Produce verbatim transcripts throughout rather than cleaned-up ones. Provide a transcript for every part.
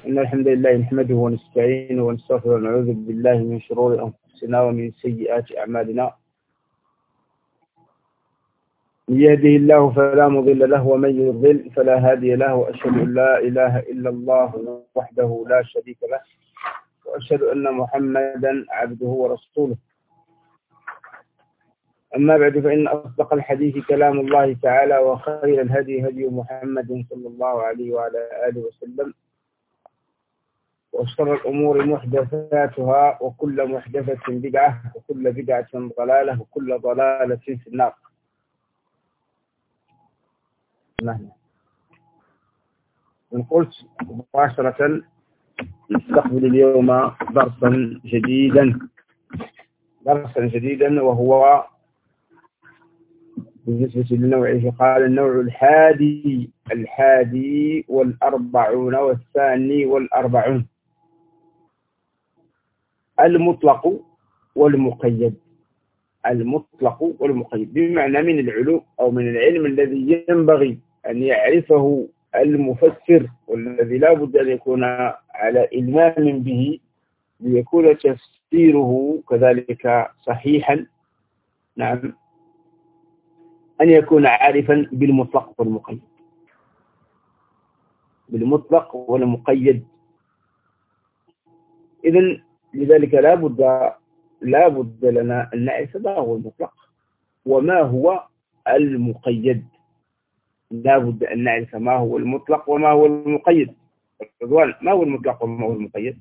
إن الحمد لله نحمده ونستعينه ونستغفره ونعوذ بالله من شرور أنفسنا ومن سيئات أعمالنا. من يهده الله فلا مضل له ومن يضلل فلا هادي له، وأشهد أن لا إله إلا الله وحده لا شريك له، وأشهد أن محمدا عبده ورسوله. أما بعد، فإن أصدق الحديث كلام الله تعالى، وخير الهدي هدي محمد صلى الله عليه وعلى آله وسلم، وشر الأمور محدثاتها، وكل محدثة بدعة، وكل بدعة ضلالة، وكل ضلالة في النار. من قلت مباشرة نستقبل اليوم درسا جديدا درسا جديدا وهو بالنسبة لنوعه قال النوع الحادي الحادي والأربعون والثاني والأربعون، المطلق والمقيد. المطلق والمقيد بمعنى من العلوم أو من العلم الذي ينبغي أن يعرفه المفسر، والذي لا بد أن يكون على إلمام به ليكون تفسيره كذلك صحيحا. نعم، أن يكون عارفا بالمطلق والمقيد بالمطلق والمقيد. إذن لذلك لا بد لا بد لنا أن نعرف ما هو المطلق وما هو المقيد. لا بد أن نعرف ما هو المطلق وما هو المقيد. رضوان، ما هو المطلق وما هو المقيد؟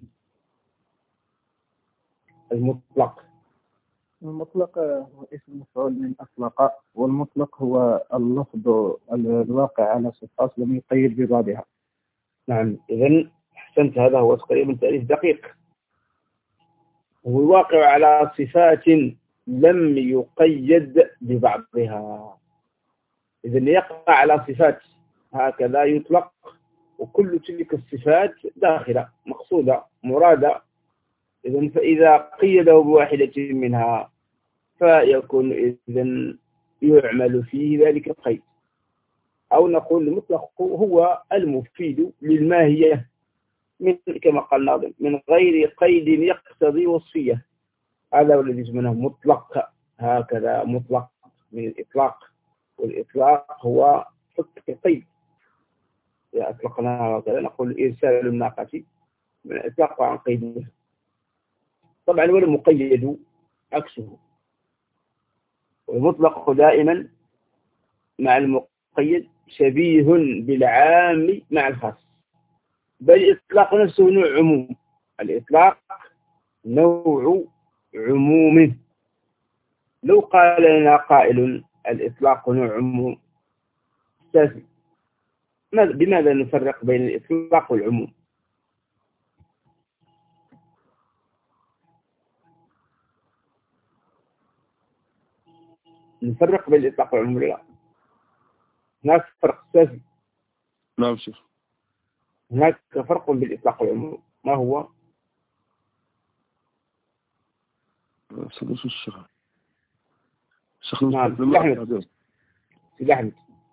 المطلق المطلق هو اسم مفعول من أطلق، والمطلق هو اللفظ الواقع على صفات لم يقيد ببعضها. نعم، إذن أحسنت، هذا هو تقريبا تعريف دقيق. هو الواقع على صفات لم يقيد ببعضها. إذن يقع على صفات هكذا يطلق، وكل تلك الصفات داخلة مقصودة مرادة. إذن فإذا قيده بواحدة منها فيكون إذن يعمل فيه ذلك القيد، أو نقول المطلق هو المفيد للماهية من كما قال الناظم من غير قيد يقتضي وصفية. هذا هو الذي يسمونه مطلق، هكذا مطلق من الإطلاق، والإطلاق هو فك القيد. إذا أطلقناها هكذا نقول إرسال الناقة من الإطلاق عن قيدها. طبعا والمقيد عكسه، والمطلق دائما مع المقيد شبيه بالعام مع الخاص، بل الإطلاق نفسه نوع عموم. الإطلاق نوع عموم. لو قال لنا قائل الإطلاق نوع عموم، بماذا نفرق بين الإطلاق والعموم؟ نفرق بين الإطلاق والعموم؟ لا، هناك فرق أساسي. نعم شيخ، هناك فرق بين الإطلاق والعموم. ما هو؟ سدس الشيخ. شيخ نعم، سيد أحمد.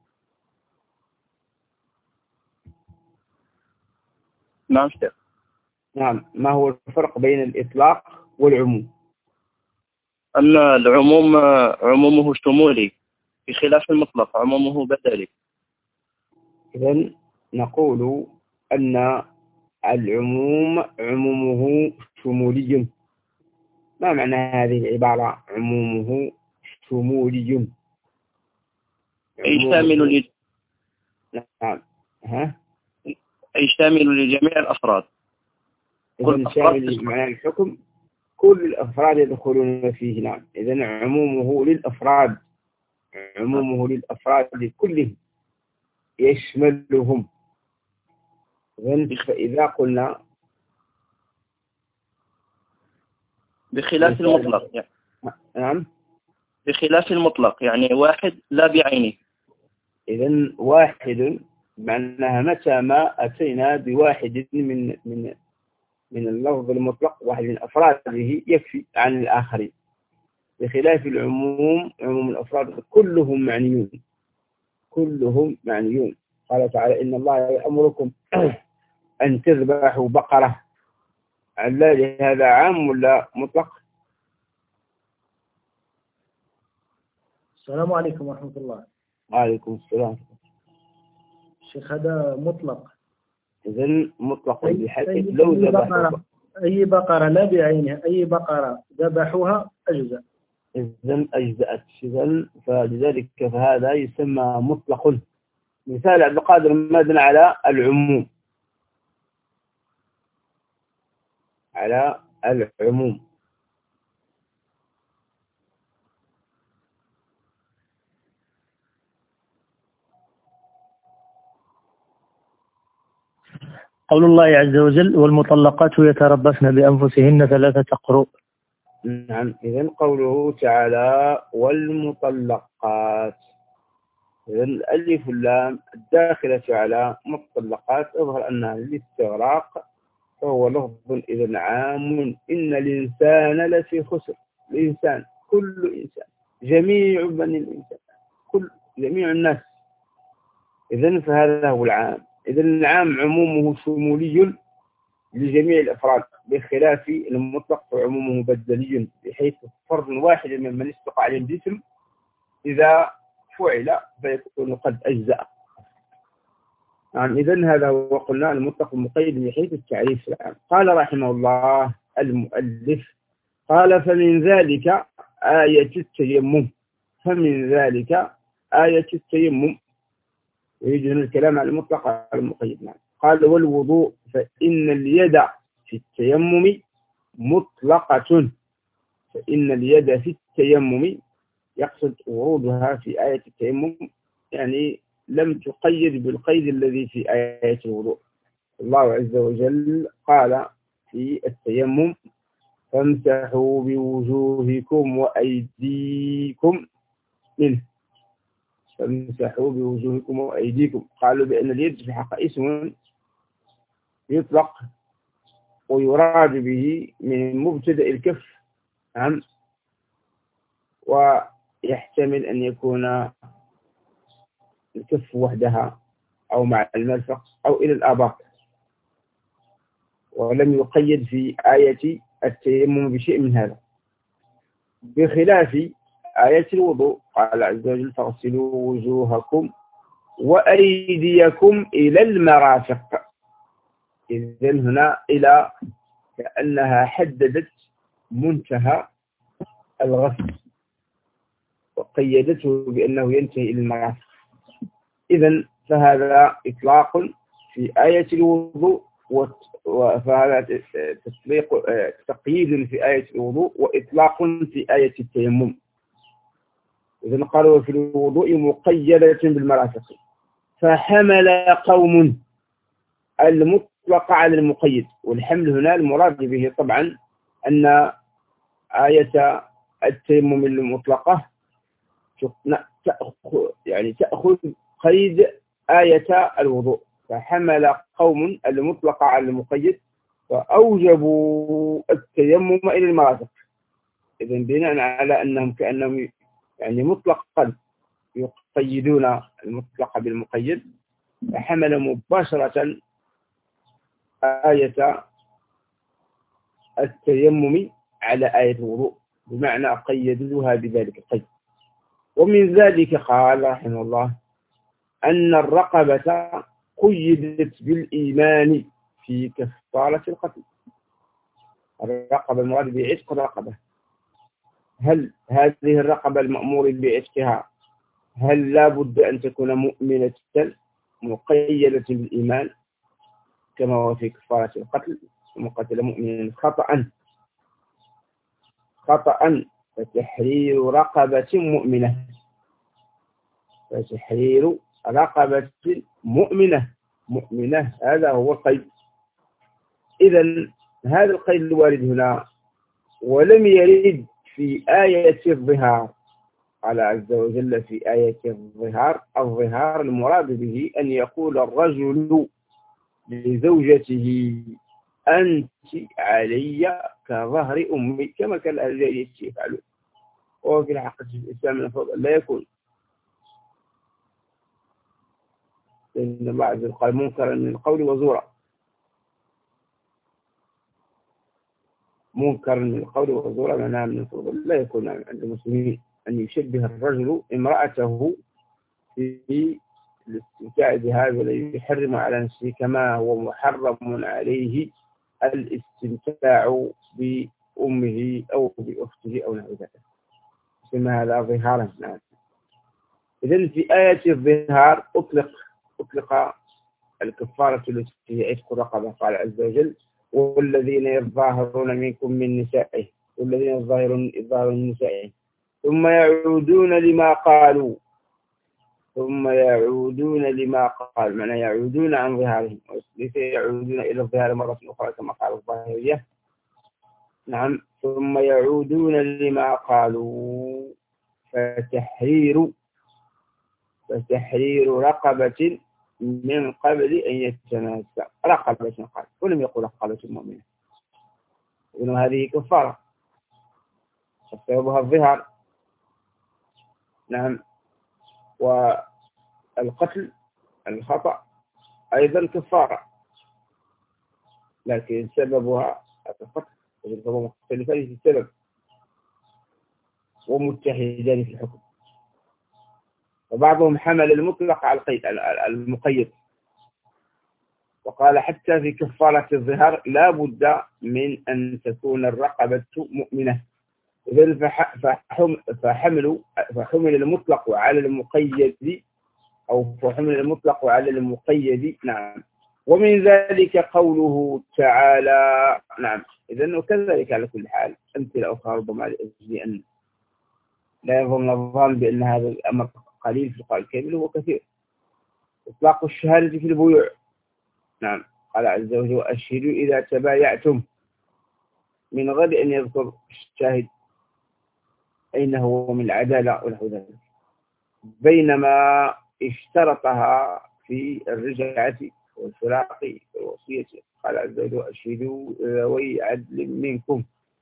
نعم شيخ. نعم، ما هو الفرق بين الإطلاق والعموم؟ أن العموم عمومه شمولي، بخلاف المطلق عمومه بدلي. إذن نقول أن العموم عمومه شمولي. ما معنى هذه العبارة عمومه شمولي؟ أي شامل ل... نعم، ها؟ أي شامل لجميع الأفراد. إذن شامل معنى الحكم، كل الأفراد يدخلون فيه. نعم، إذن عمومه للأفراد عمومه للأفراد كلهم يشملهم. فإذا قلنا بخلاف المطلق يعني. نعم، بخلاف المطلق يعني واحد لا بعينه. إذن واحد معناها متى ما أتينا بواحد من من من اللفظ المطلق، واحد من أفراده يكفي عن الآخرين. بخلاف العموم، عموم الأفراد كلهم معنيون كلهم معنيون. قال تعالى إن الله يأمركم أن تذبحوا بقرة، هل هذا عام ولا مطلق؟ السلام عليكم ورحمة الله. وعليكم السلام. شيخ هذا مطلق. إذن مطلق بحيث أي لو ذبحوا بقرة أي بقرة لا بعينها، أي بقرة ذبحوها أجزاء. إذن أجزأت. إذن فلذلك فهذا يسمى مطلق. مثال عبد القادر مبني على العموم، على العموم. قول الله عز وجل والمطلقات يتربصن بأنفسهن ثلاثة قروء. نعم. إذن قوله تعالى والمطلقات، إذن الألف واللام الداخلة على مطلقات أظهر أنها للاستغراق، فهو لفظ إذن عام. إن الإنسان لفي خسر. الإنسان كل إنسان، جميع بني الإنسان، كل جميع الناس. إذن فهذا هو العام. إذن العام عمومه شمولي لجميع الأفراد، بخلاف المطلق فعمومه بدلي، بحيث فرد واحد ممن يسبق عليه الجسم إذا فعل فيكون قد أجزأ. نعم. إذن هذا هو قلنا المطلق المقيد من حيث التعريف العام. قال رحمه الله المؤلف، قال فمن ذلك آية التيمم. فمن ذلك آية التيمم، يريد هنا الكلام على المطلق على المقيد. نعم. قال والوضوء فإن اليد في التيمم مطلقة. فإن اليد في التيمم يقصد ورودها في آية التيمم، يعني لم تقيد بالقيد الذي في آية الوضوء. الله عز وجل قال في التيمم فامسحوا بوجوهكم وأيديكم منه. فامسحوا بوجوهكم وأيديكم. قالوا بأن اليد في حق اسم يطلق ويراد به من مبتدأ الكف. نعم. ويحتمل أن يكون الكف وحدها أو مع المرفق أو إلى الآباط، ولم يقيد في آية التيمم بشيء من هذا، بخلاف آية الوضوء. قال عز وجل فاغسلوا وجوهكم وأيديكم إلى المرافق. إذن هنا إلى كأنها حددت منتهى الغسل وقيدته بأنه ينتهي إلى المرافق. إذن فهذا إطلاق في آية الوضوء، وفهذا تطبيق تقييد في آية الوضوء وإطلاق في آية التيمم. إذن قالوا في الوضوء مقيدة بالمرافق، فحمل قوم المطلق على المقيد. والحمل هنا المراد به طبعا أن آية التيمم المطلقة تأخذ يعني تأخذ قيد آية الوضوء. فحمل قوم المطلق على المقيد فأوجبوا التيمم إلى المرافق. إذن بناء على أنهم كأنهم يعني مطلقا يقيدون المطلق بالمقيد، فحمل مباشرة آية التيمم على آية الوضوء، بمعنى قيدوها بذلك القيد. ومن ذلك قال رحمه الله أن الرقبة قيدت بالإيمان في كفارة القتل. الرقبة المراد بعتق الرقبة. هل هذه الرقبة المأمور بعتقها هل لا بد أن تكون مؤمنة مقيدة بالإيمان كما هو في كفارة القتل؟ ومن قتل مؤمنا خطأ خطأ فتحرير رقبة مؤمنة فتحرير رقبة مؤمنة مؤمنة هذا هو القيد. إذن هذا القيد الوارد هنا ولم يرد في آية الظهار. قال عز وجل في آية الظهار الظهار المراد به أن يقول الرجل لزوجته أنت علي كظهر أمي، كما كان الأهل يفعلون. وفي الحقيقة في الإسلام المفروض لا يكون، إن الله عز وجل قال منكرا من القول وزورا. منكر من القول وزورا منام من الفضل. لا يكون عند المسلمين أن يشبه الرجل امرأته في الاستمتاع بها ولا يحرم على نفسه كما هو محرم عليه الاستمتاع بأمه أو بأخته أو نحو ذلك. يسمى هذا ظهارا. نعم. إذن في آية الظهار أطلق أطلق الكفارة التي هي عتق الرقبة. قال عز وجل: والذين يظاهرون منكم من نسائه والذين يظاهرون يظاهرون من نسائه ثم يعودون لما قالوا ثم يعودون لما قالوا معنى يعودون عن ظهارهم ليس يعودون إلى الظهار مرة أخرى كما قال الظاهرية. نعم. ثم يعودون لما قالوا فتحرير فتحرير رقبة من قبل أن يتماسى. رقبة قال ولم يقل رقبة مؤمنة. إذن هذه كفارة سببها الظهار. نعم. والقتل الخطأ أيضا كفارة لكن سببها القتل وجدتهم مختلفان في السبب ومتحدان في الحكم. وبعضهم حمل المطلق على القيد المقيد وقال حتى في كفارة الظهار لا بد من أن تكون الرقبة مؤمنة. إذن فحمل فحمل المطلق على المقيد أو فحمل المطلق على المقيد. نعم. ومن ذلك قوله تعالى. نعم. إذن وكذلك على كل حال أمثلة أخرى ربما لأجل أن لا يظن الظان بأن هذا الأمر قليل في القرآن الكريم هو كثير. إطلاق الشهادة في البيوع. نعم. قال عز وجل: وأشهدوا إذا تبايعتم من غير أن يذكر الشاهد أين هو من العدالة ونحو ذلك، بينما اشترطها في الرجعة والفراق والوصية. قال عز وجل: وأشهدوا ذوي عدل منكم.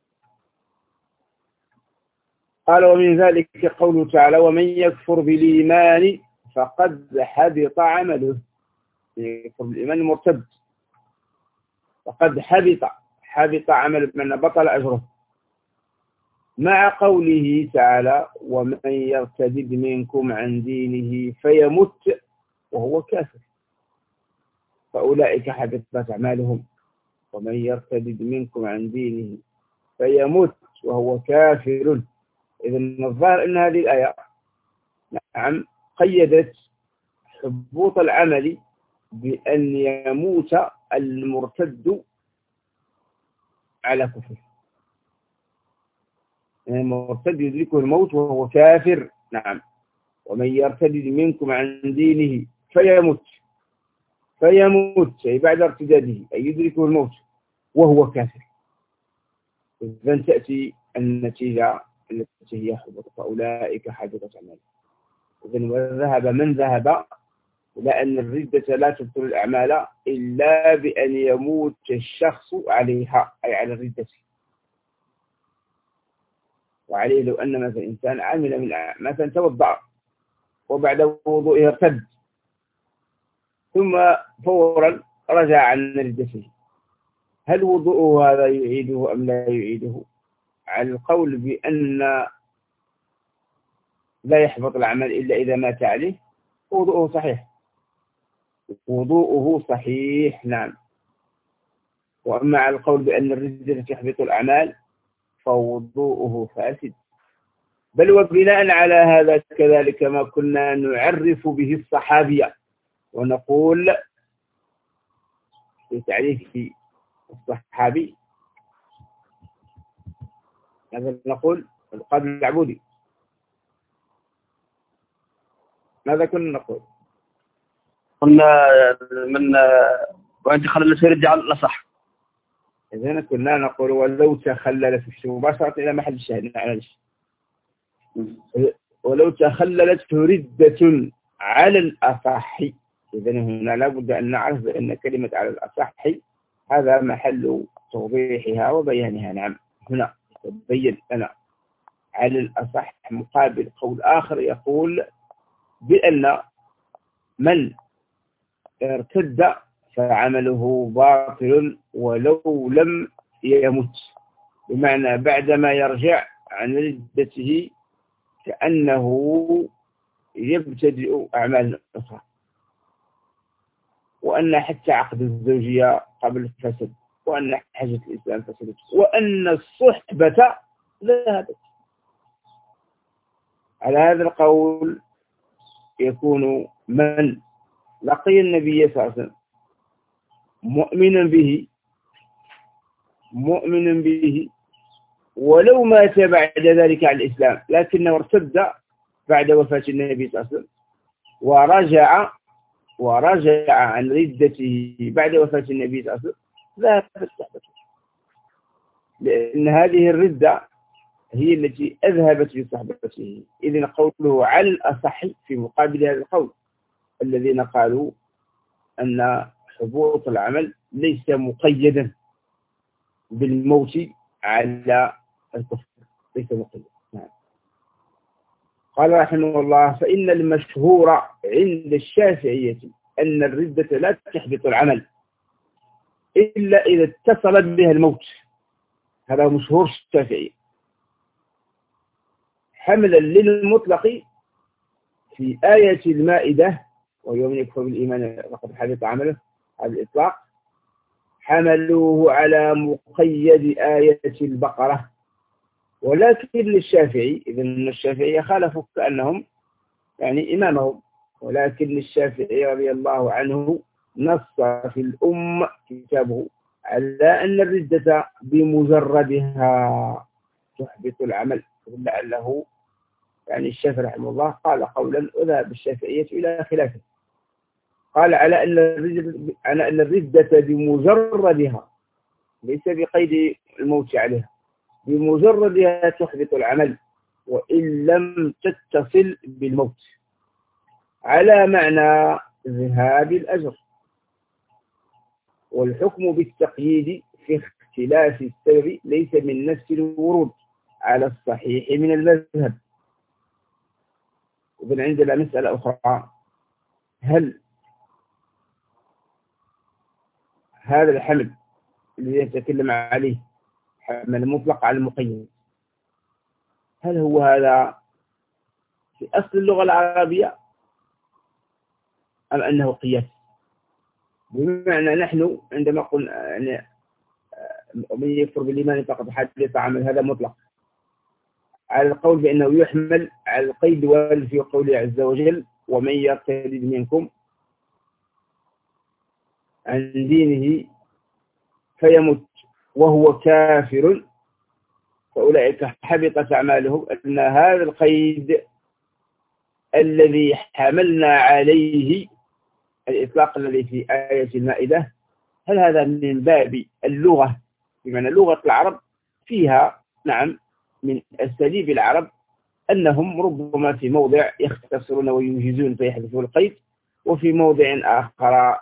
قال: ومن ذلك قوله تعالى: ومن يكفر بالإيمان فقد حبط عمله. يكفر بالإيمان المرتد فقد حبط حبط عمله من بطل أجره، مع قوله تعالى: ومن يرتد منكم عن دينه فيمت وهو كافر فأولئك حبطت أعمالهم. ومن يرتد منكم عن دينه فيمت وهو كافر. إذن الظاهر أن هذه الآية نعم قيدت حبوط العمل بأن يموت المرتد على كفر. المرتد يدركه الموت وهو كافر. نعم. ومن يرتد منكم عن دينه فيموت فيموت أي بعد ارتداده أي يدركه الموت وهو كافر. إذن تأتي النتيجة التي هي حبط فأولئك حبطت أعمالهم. إذن وذهب من ذهب إلى أن الردة لا تبطل الأعمال إلا بأن يموت الشخص عليها أي على الردة. وعليه لو أن مثلا إنسان عمل من مثلا توضأ وبعد وضوئه ارتد ثم فورا رجع عن ردته، هل وضوءه هذا يعيده أم لا يعيده؟ على القول بأن لا يحبط العمل إلا إذا مات عليه وضوءه صحيح وضوءه صحيح. نعم. وأما على القول بأن الردة تحبط الأعمال فوضوءه فاسد. بل وبناء على هذا كذلك ما كنا نعرف به الصحابية ونقول في تعريف الصحابي هذا نقول القادم العبودي. ماذا كنا نقول؟ قلنا من وأنت خللت يرجع على الأصح. إذن كنا نقول ولو تخللت مباشرة إلى محل الشاهد معلش ولو تخللت ردة على الأصح. إذن هنا لابد أن نعرف بأن كلمة على الأصح هذا محل توضيحها وبيانها. نعم. هنا تبين لنا على الأصح مقابل قول آخر يقول بأن من ارتد فعمله باطل ولو لم يمت. بمعنى بعدما يرجع عن ردته كأنه يبتدئ أعمال أخرى، وأن حتى عقد الزوجية قبل فسد، وأن حاجة الإسلام فسدت، وأن الصحبة ذهبت. على هذا القول يكون من لقي النبي صلى الله عليه وسلم مؤمنا به مؤمنا به ولو مات بعد ذلك على الإسلام، لكنه ارتد بعد وفاة النبي صلى الله عليه وسلم ورجع ورجع عن ردته بعد وفاة النبي صلى الله عليه وسلم، ذهبت صحبته، لأن هذه الردة هي التي أذهبت بصحبته. إذن قوله على الأصح في مقابل هذا القول الذين قالوا أن حبوط العمل ليس مقيدا بالموت على الكفر، ليس مقيد. نعم. قال رحمه الله: فإن المشهور عند الشافعية أن الردة لا تحبط العمل إلا إذا اتصلت بها الموت. هذا مشهور الشافعي، حملا للمطلق في آية المائدة: ويوم يكفر بالإيمان فقد حبط عمله، على الإطلاق، حملوه على مقيد آية البقرة. ولكن للشافعي، إذن الشافعي خالفوا كأنهم يعني إمامهم، ولكن الشافعي رضي الله عنه نص في الأم كتابه على أن الردة بمجردها تحبط العمل، لعله يعني الشافعي رحمه الله قال قولا وذهب الشافعية إلى خلافه، قال على أن الردة على أن الردة بمجردها ليس بقيد الموت عليها، بمجردها تحبط العمل وإن لم تتصل بالموت، على معنى ذهاب الأجر. والحكم بالتقييد في اختلاف السبب ليس من نفس الورود على الصحيح من المذهب. وبن عندنا مسألة أخرى: هل هذا الحمل الذي يتكلم عليه حمل مطلق على المقيد، هل هو هذا في أصل اللغة العربية أم أنه قياس؟ بمعنى نحن عندما قلنا يعني من يكفر بالإيمان فقد حبط عمل، هذا مطلق على القول بأنه يحمل على القيد الوارد في قوله عز وجل: ومن يرتد منكم عن دينه فيمت وهو كافر فأولئك حبطت أعمالهم. أن هذا القيد الذي حملنا عليه الإطلاق الذي في آية المائدة، هل هذا من باب اللغة، بمعنى لغة العرب فيها نعم من أساليب العرب أنهم ربما في موضع يختصرون وينجزون فيحذفوا القيد، وفي موضع آخر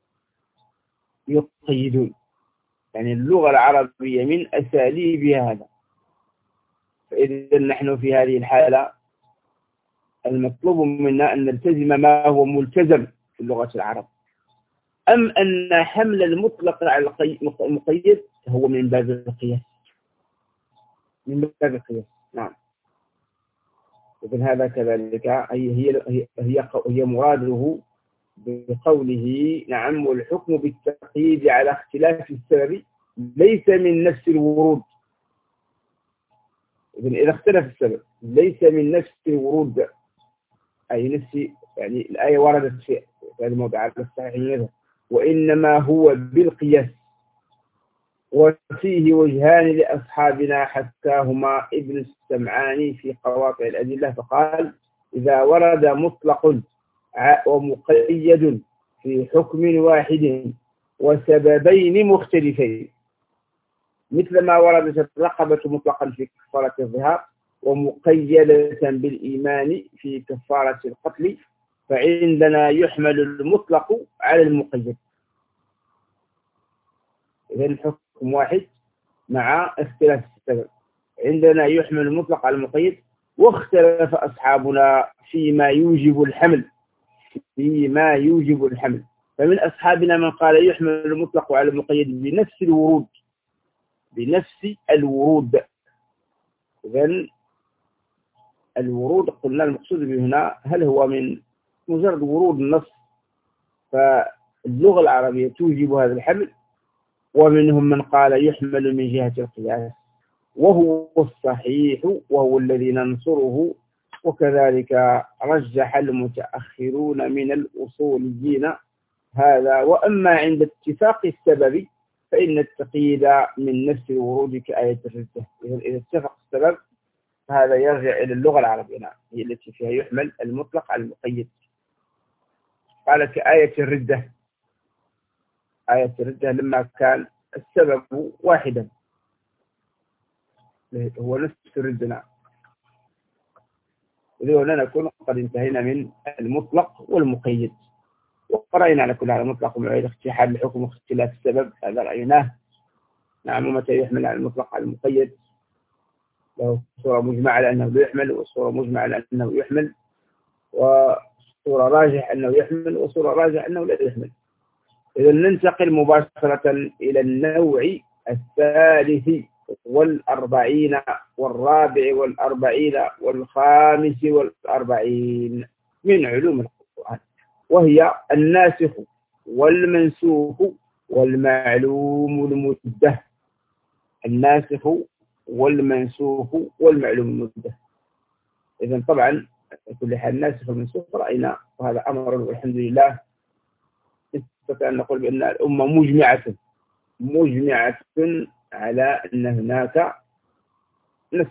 يقيدون. يعني اللغة العربية من أساليبها هذا. فإذا نحن في هذه الحالة المطلوب منا أن نلتزم ما هو ملتزم في اللغة العرب، أم أن حمل المطلق على المقيد هو من باب القياس، من باب القياس. نعم. وفي هذا كذلك هي هي هي, هي مراده بقوله نعم والحكم بالتقييد على اختلاف السبب ليس من نفس الورود. إذا اختلف السبب ليس من نفس الورود، أي نفس يعني الآية وردت في هذا الموضع على الصحيح منه، وإنما هو بالقياس. وفيه وجهان لأصحابنا حكاهما ابن السمعاني في قواطع الأدلة، فقال: إذا ورد مطلق ومقيد في حكم واحد وسببين مختلفين، مثل ما وردت الرقبة مطلقا في كفارة الظهار ومقيدة بالإيمان في كفارة القتل، فعندنا يحمل المطلق على المقيد. إذن الحكم واحد مع اختلاف السبب، عندنا يحمل المطلق على المقيد. واختلف أصحابنا فيما يوجب الحمل فيما يوجب الحمل فمن أصحابنا من قال يحمل المطلق على المقيد بنفس الورود بنفس الورود. إذن الورود قلنا المقصود به هنا هل هو من مجرد ورود النص فاللغة العربية توجب هذا الحمل، ومنهم من قال يحمل من جهة القياس، وهو الصحيح وهو الذي ننصره، وكذلك رجح المتأخرون من الأصوليين هذا. وأما عند اتفاق السبب فإن التقييد من نفس الورود كآية الردة. إذا اتفق السبب هذا يرجع إلى اللغة العربية، هي التي فيها يحمل المطلق على المقيد. قال كآية الردة، آية الردة لما كان السبب واحدا هو نفس الردة. إذا هنا نكون قد انتهينا من المطلق والمقيد، وقرأنا على كل هذا المطلق والمقيد اختحال الحكم واختلاف السبب هذا رأيناه. نعم. ومتى يحمل على المطلق على المقيد له صورة مجمع على أنه لا يحمل، وصورة مجمع على أنه يحمل، وصورة راجح أنه يحمل، وصورة راجح أنه لا يحمل. إذا ننتقل مباشرة إلى النوع الثالث والأربعين والرابع والأربعين والخامس والأربعين من علوم القرآن، وهي الناسخ والمنسوخ والمعلوم المدة. الناسخ والمنسوخ والمعلوم المدة. إذن طبعا كل حال الناسخ والمنسوخ رأينا، وهذا أمر والحمد لله نستطيع أن نقول بأن الأمة مجمعة مجمعة على أن هناك نسخ،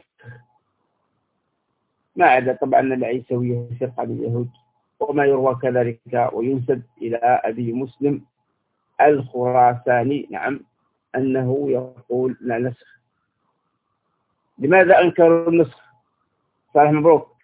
ما عدا طبعا العيسوية فرقة اليهود، وما يروى كذلك وينسب إلى أبي مسلم الخراساني نعم أنه يقول لا نسخ. لماذا أنكروا النسخ؟ صالح مبروك،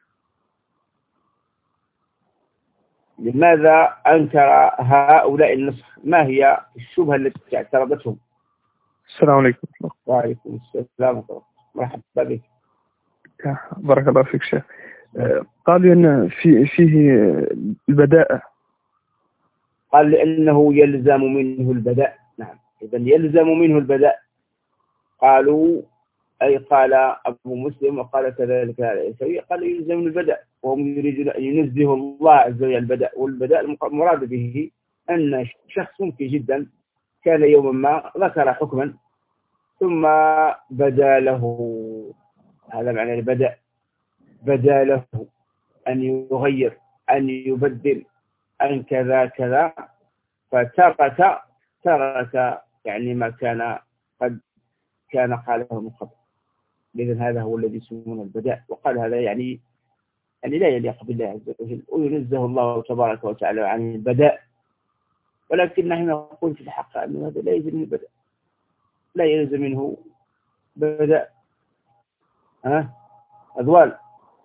لماذا أنكر هؤلاء النسخ؟ ما هي الشبهة التي اعترضتهم؟ السلام عليكم. وعليكم السلام مرحبا بك. بارك الله فيك شيخ. قالوا أن في فيه البداء. قال لأنه يلزم منه البداء. نعم. إذا يلزم منه البداء. قالوا أي قال أبو مسلم وقال كذلك العيسوي قال يلزم من البداء، وهم يريدون أن ينزه الله عز وجل البداء. والبداء المراد به أن شخص ممكن جدا كان يوما ما ذكر حكما ثم بدا له، هذا معنى البداء، بدا له أن يغير أن يبدل أن كذا كذا، فترك ترك يعني ما كان قد كان قاله من قبل. إذن هذا هو الذي يسمونه البداء. وقال هذا يعني يعني لا يليق بالله عز وجل، وينزه الله تبارك وتعالى عن البداء. ولكن نحن نقول في الحق أن هذا لا يلزم منه بداء، لا يلزم منه بداء. ها أذوان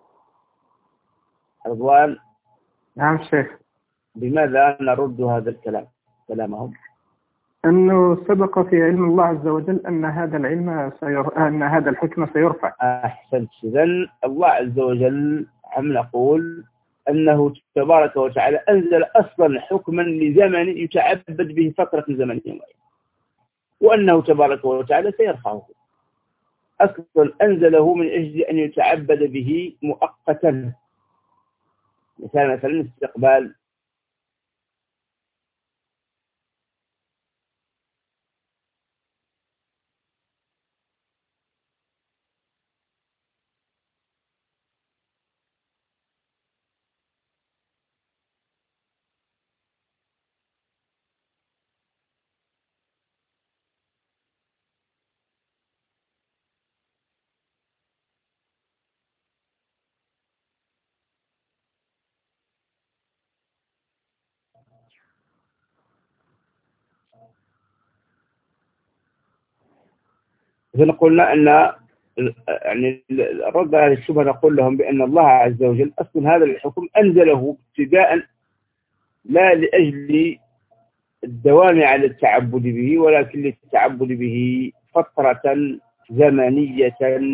أذوان نعم شيخ. لماذا نرد هذا الكلام كلامهم؟ أنه سبق في علم الله عز وجل أن هذا العلم سير... أن هذا الحكم سيرفع. أحسنت. إذن الله عز وجل عم نقول أنه تبارك وتعالى أنزل أصلا حكما لزمن يتعبد به فترة زمنية، وأنه تبارك وتعالى سيرفعه. أصلا أنزله من أجل أن يتعبد به مؤقتا، مثلا مثلا استقبال إذن قلنا أن يعني الرد على الشبهة نقول لهم بأن الله عز وجل أصلا هذا الحكم أنزله ابتداء لا لأجل الدوام على التعبد به، ولكن للتعبد به فترة زمنية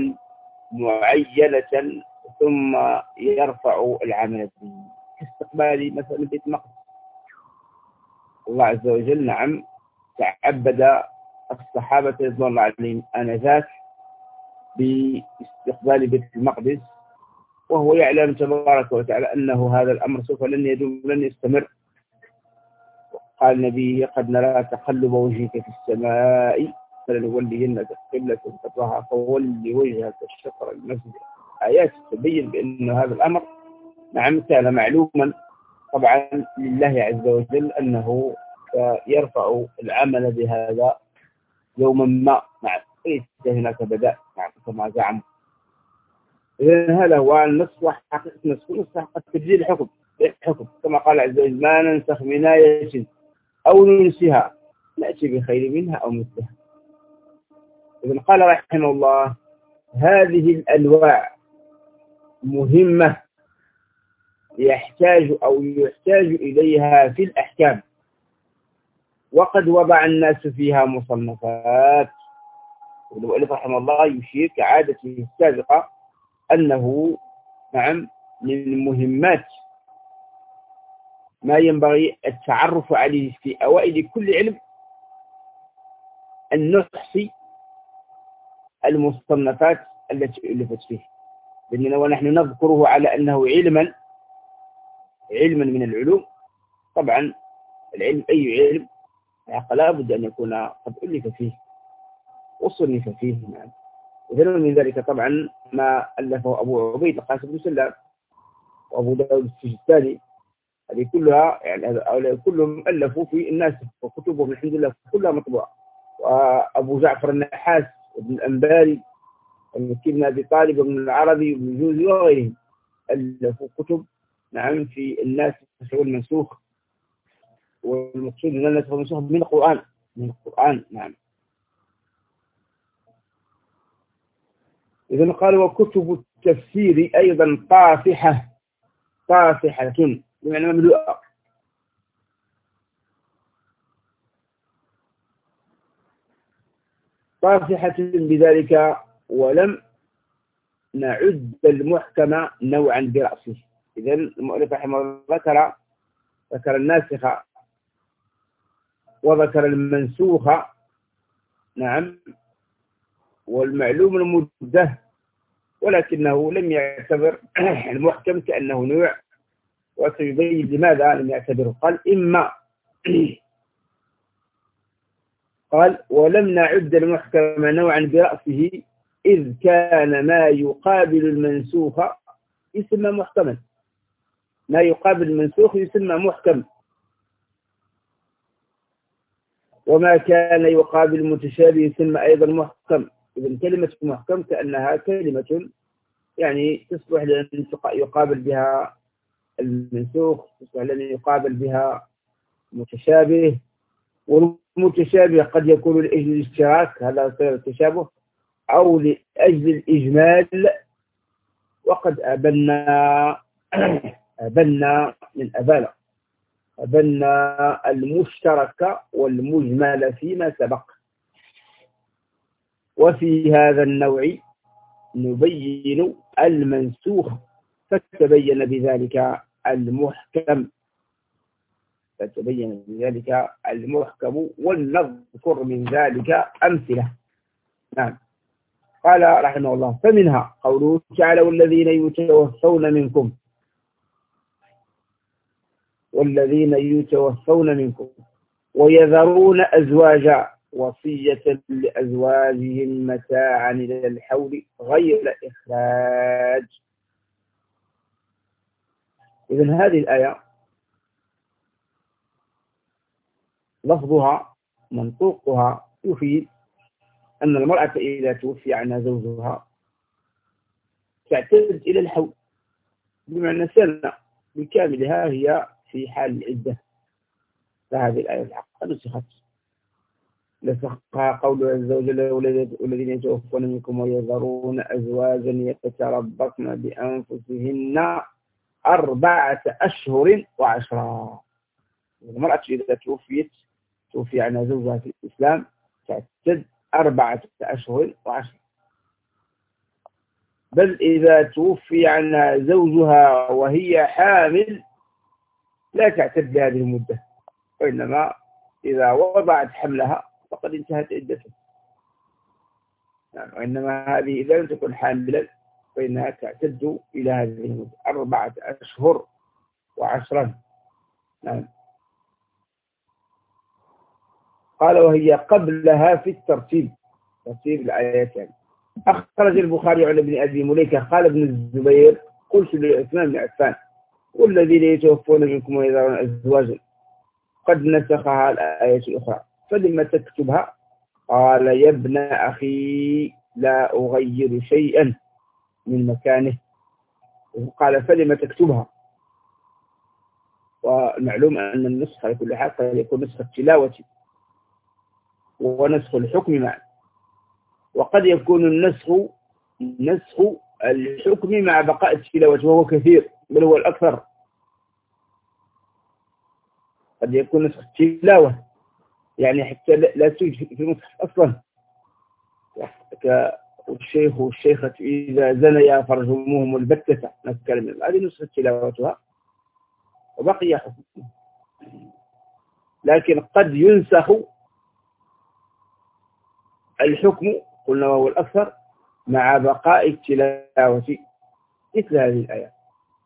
معينة ثم يرفع العمل به، كاستقبال مثلا بيت المقدس. الله عز وجل نعم تعبد الصحابة رضوان الله عليهم آنذاك باستقبال بيت المقدس، وهو يعلم تبارك وتعالى أنه هذا الأمر سوف لن يدوم لن يستمر. قال النبي: قد نرى تقلب وجهك في السماء فلنولينك قبلة ترضاها فولي وجهك شطر المسجد. آيات تبين بأن هذا الأمر نعم كان معلوما طبعا لله عز وجل أنه يرفع العمل بهذا يوما ما. نعم ليس هناك بداء نعم كما زعم. إذن هذا هو النص وحقيقة النص. النص حق تبديل الحكم الحكم كما قال عز وجل: ما ننسخ من آية أو ننسها نأتي بخير منها أو مثلها. إذن قال رحمه الله: هذه الأنواع مهمة يحتاج أو يحتاج إليها في الأحكام، وقد وضع الناس فيها مصنفات. المؤلف رحمه الله يشير كعادته السابقة أنه نعم من مهمات ما ينبغي التعرف عليه في أوائل كل علم أن نحصي المصنفات التي ألفت فيه، لأننا ونحن نذكره على أنه علما علما من العلوم. طبعا العلم أي علم لا بد أن يكون قد ألف فيه وصنف فيه. نعم. وذلك من ذلك طبعا ما ألفه أبو عبيد القاسم بن سلام وأبو داود السجستاني، هذه كلها يعني كلهم ألفوا في الناس وكتبهم الحمد لله كلها مطبوعة. وأبو جعفر النحاس وابن الأنباري ومكي بن أبي طالب وابن العربي وابن الجوزي وغيرهم ألفوا كتب نعم في الناس والمنسوخ. والمقصود أن الناس والمنسوخ من القرآن من القرآن. نعم. إذن قال: وكتب التفسير أيضا طافحة طافحة بمعنى مملوءة. طافحة بذلك ولم نعد المحكم نوعا برأسه. إذن المؤلف رحمه الله ذكر ذكر الناسخ وذكر المنسوخ نعم والمعلوم المده، ولكنه لم يعتبر المحكم كأنه نوع، وسيبين لماذا لم يعتبره. قال: إما قال ولم نعد المحكم نوعا برأسه إذ كان ما يقابل المنسوخ يسمى محكما. ما يقابل المنسوخ يسمى محكم، وما كان يقابل المتشابه يسمى أيضا محكم. إذن كلمة محكم كأنها كلمة يعني تصلح لأن يقابل بها المنسوخ، تصلح لأن يقابل بها متشابه. والمتشابه قد يكون لأجل الاشتراك، هذا صير التشابه، أو لأجل الإجمال. وقد أبنى أبنى من أبانا أبنى المشترك والمجمل فيما سبق. وفي هذا النوع نبين المنسوخ فتبين بذلك المحكم فتبين بذلك المحكم ولنذكر من ذلك أمثلة. نعم. قال رحمه الله: فمنها قوله تعالى: والذين يتوفون منكم والذين يتوفون منكم ويذرون أزواجا وصية لأزواجهم متاعا إلى الحول غير إخراج. إذن هذه الآية لفظها منطوقها يفيد أن المرأة إذا توفي عنها زوجها تعتد إلى الحول، بمعنى سنة بكاملها هي في حال العدة. فهذه الآية الحق نسخت نسخها قوله عز وجل: والذين يتوفون منكم ويذرون أزواجا يتربصن بأنفسهن أربعة أشهر وعشرا. المرأة إذا توفيت توفي عنها زوجها في الإسلام تعتد أربعة أشهر وعشرة. بل إذا توفي عنها زوجها وهي حامل لا تعتد بهذه المدة، وإنما إذا وضعت حملها فقد انتهت عدته. يعني وإنما هذه إذا لم تكن حاملا فإنها تعتد إلى هذه المدة أربعة أشهر وعشرا. نعم. قال وهي قبلها في الترتيب، ترتيب الآيات. يعني أخرج البخاري عن ابن أبي مليكة قال ابن الزبير قلت لعثمان بن عفان والذين يتوفون منكم ويذرون أزواجا قد نسخها الآية الأخرى فلما تكتبها؟ قال يا ابن أخي لا أغير شيئا من مكانه. قال فلما تكتبها؟ والمعلوم أن النسخ على كل حال قد يكون نسخ التلاوة ونسخ الحكم معا، وقد يكون النسخ نسخ الحكم مع بقاء التلاوة وهو كثير بل هو الأكثر. قد يكون نسخ التلاوة يعني حتى لا توجد في المصحف أصلا، كالشيخ والشيخة إذا زنيا فرجموهم البتة نتكلم هذه نسخ تلاوتها وبقي حكمه. لكن قد ينسخ الحكم قلنا وهو الأكثر مع بقاء التلاوة مثل هذه الآيات.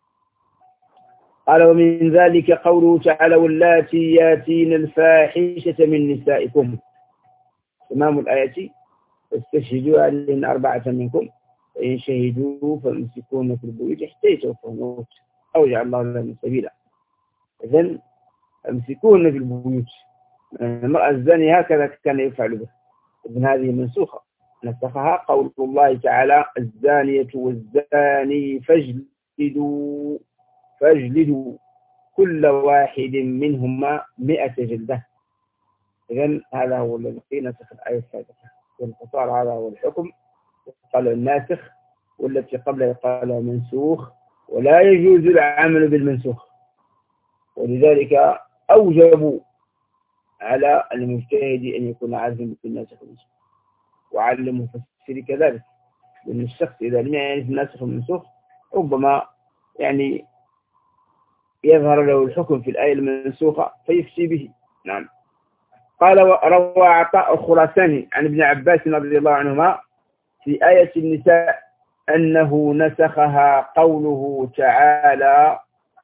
قال ومن ذلك قوله تعالى واللاتي ياتين الفاحشة من نسائكم تمام الآية استشهدوا عليهن أربعة منكم فإن شهدوا فامسكوهن في البيوت حتى يتوفاهن الموت أو يجعل الله لهم سبيلا. إذن امسكوهن في البيوت. المرأة الزانية هكذا كان يفعل به. إذن هذه منسوخة نسخها قول الله تعالى الزانية والزاني فاجلدوا فاجلدوا كل واحد منهما مئة جلدة. إذن هذا هو الذي نسخ الآية السابقة. والانتصار هذا هو الحكم قال الناسخ، والتي قبله قال منسوخ، ولا يجوز العمل بالمنسوخ. ولذلك أوجبوا على المجتهد أن يكون عازما بالناسخ والمنسوخ، وعلى المفسر كذلك، لأن الشخص إذا لم يعرف الناسخ والمنسوخ ربما يعني يظهر له الحكم في الآية المنسوخة فيفتي به. نعم. قال روى عطاء الخراساني عن ابن عباس رضي الله عنهما في آية النساء أنه نسخها قوله تعالى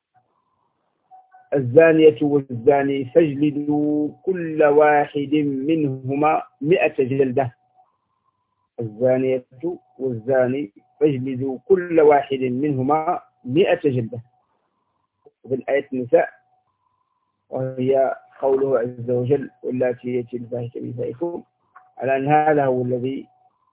الزانية والزاني فاجلدوا كل واحد منهما مئة جلدة. الزانية والزاني فاجلدوا كل واحد منهما مئة جلدة في آية النساء، وهي قوله عز وجل واللاتي يأتين الفاحشة من نسائكم، على أن هذا هو الذي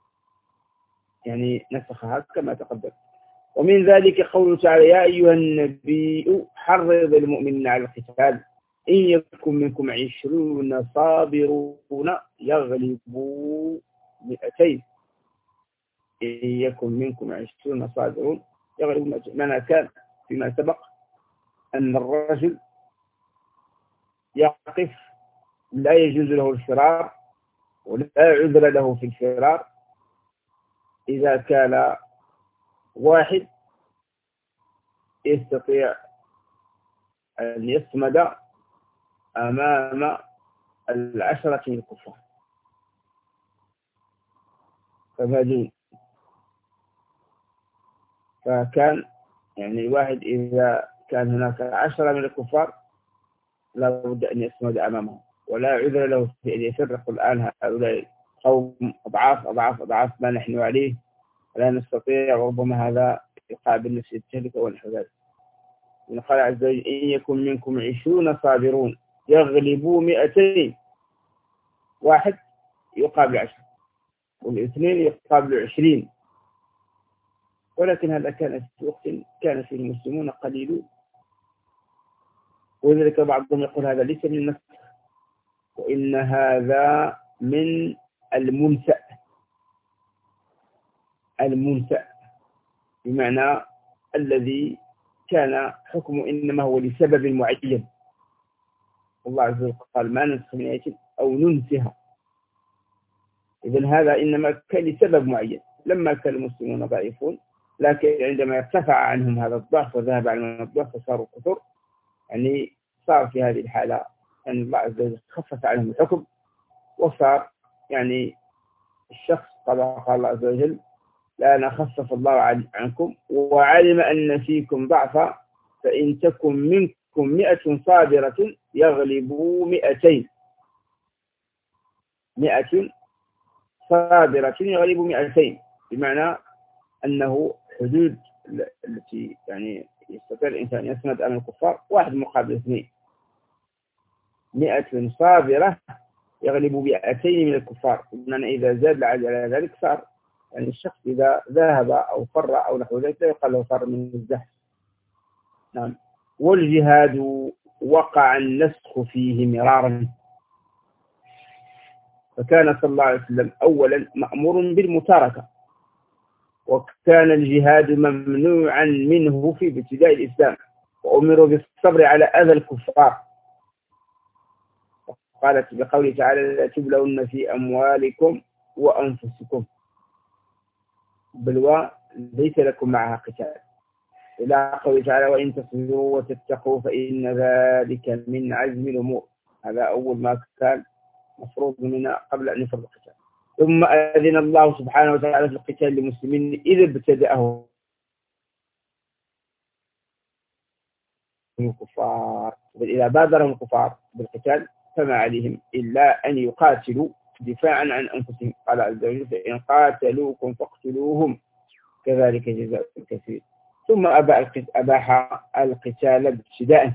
يعني نسخها كما تقدم. ومن ذلك قوله تعالى يا أيها النبي حرض المؤمنين على القتال إن يكن منكم عشرون صابرون يغلبوا مئتين. إن يكن منكم عشرون صابرون يغلبوا مئتين. معنى كان فيما سبق أن الرجل يقف لا يجوز له الفرار ولا عذر له في الفرار إذا كان واحد يستطيع أن يصمد أمام العشرة من الكفار فما دون. فكان يعني الواحد إذا كان هناك عشرة من الكفار لا بد أن يصمد أمامهم ولا عذر له في أن يفرق. الآن هؤلاء قوم أضعاف أضعاف أضعاف ما نحن عليه لا نستطيع، وربما هذا يقابل نفس التهلكة والحذر. من قال عز وجل إن يكن منكم عشرون صابرون يغلبوا مئتين. واحد يقابل عشر والاثنين يقابل عشرين، ولكن هذا كان في وقت كان فيه المسلمون قليلون، ولذلك بعضهم يقول هذا ليس من النسخ وإن هذا من المنسأ. المنسأ بمعنى الذي كان حكمه إنما هو لسبب معين. الله عز وجل قال ما ننسخ من آية أو ننسها. إذن هذا إنما كان لسبب معين. لما كان المسلمون ضعيفون لكن عندما ارتفع عنهم هذا الضعف وذهب عنهم الضعف فصاروا كثر، يعني صار في هذه الحالة أن الله عز وجل خفف عنهم الحكم وصار يعني الشخص كما قال الله عز وجل لأن خفف الله عنكم وعلم أن فيكم ضعفا فإن تكن منكم مئة صابرة يغلبوا مئتين مئة صابرة يغلبوا مئتين، بمعنى أنه حدود التي يعني يستطيع الإنسان يسند أمام الكفار واحد مقابل اثنين. مئة صابرة يغلب مئتين من الكفار، بمعنى إذا زاد على ذلك صار يعني الشخص إذا ذهب أو فر أو نحو ذلك لا يقال له فر من الزحف. نعم. والجهاد وقع النسخ فيه مرارا، فكان صلى الله عليه وسلم أولا مأمور بالمتاركة، وكان الجهاد ممنوعا منه في ابتداء الإسلام، وأمروا بالصبر على أذى الكفار. قالت بقوله تعالى لا تبلون في أموالكم وأنفسكم، بلوى ليس لكم معها قتال، إلى قوله تعالى وإن تصبروا وتتقوا فإن ذلك من عزم الأمور. هذا أول ما كان مفروض منا قبل أن يفرض القتال. ثم أذن الله سبحانه وتعالى في القتال للمسلمين إذا ابتدأه الكفار، إذا بادرهم الكفار بالقتال فما عليهم إلا أن يقاتلوا دفاعا عن أنفسهم. قال عز وجل فإن قاتلوكم فاقتلوهم كذلك جزاء الكافرين. ثم أباح القتال ابتداء،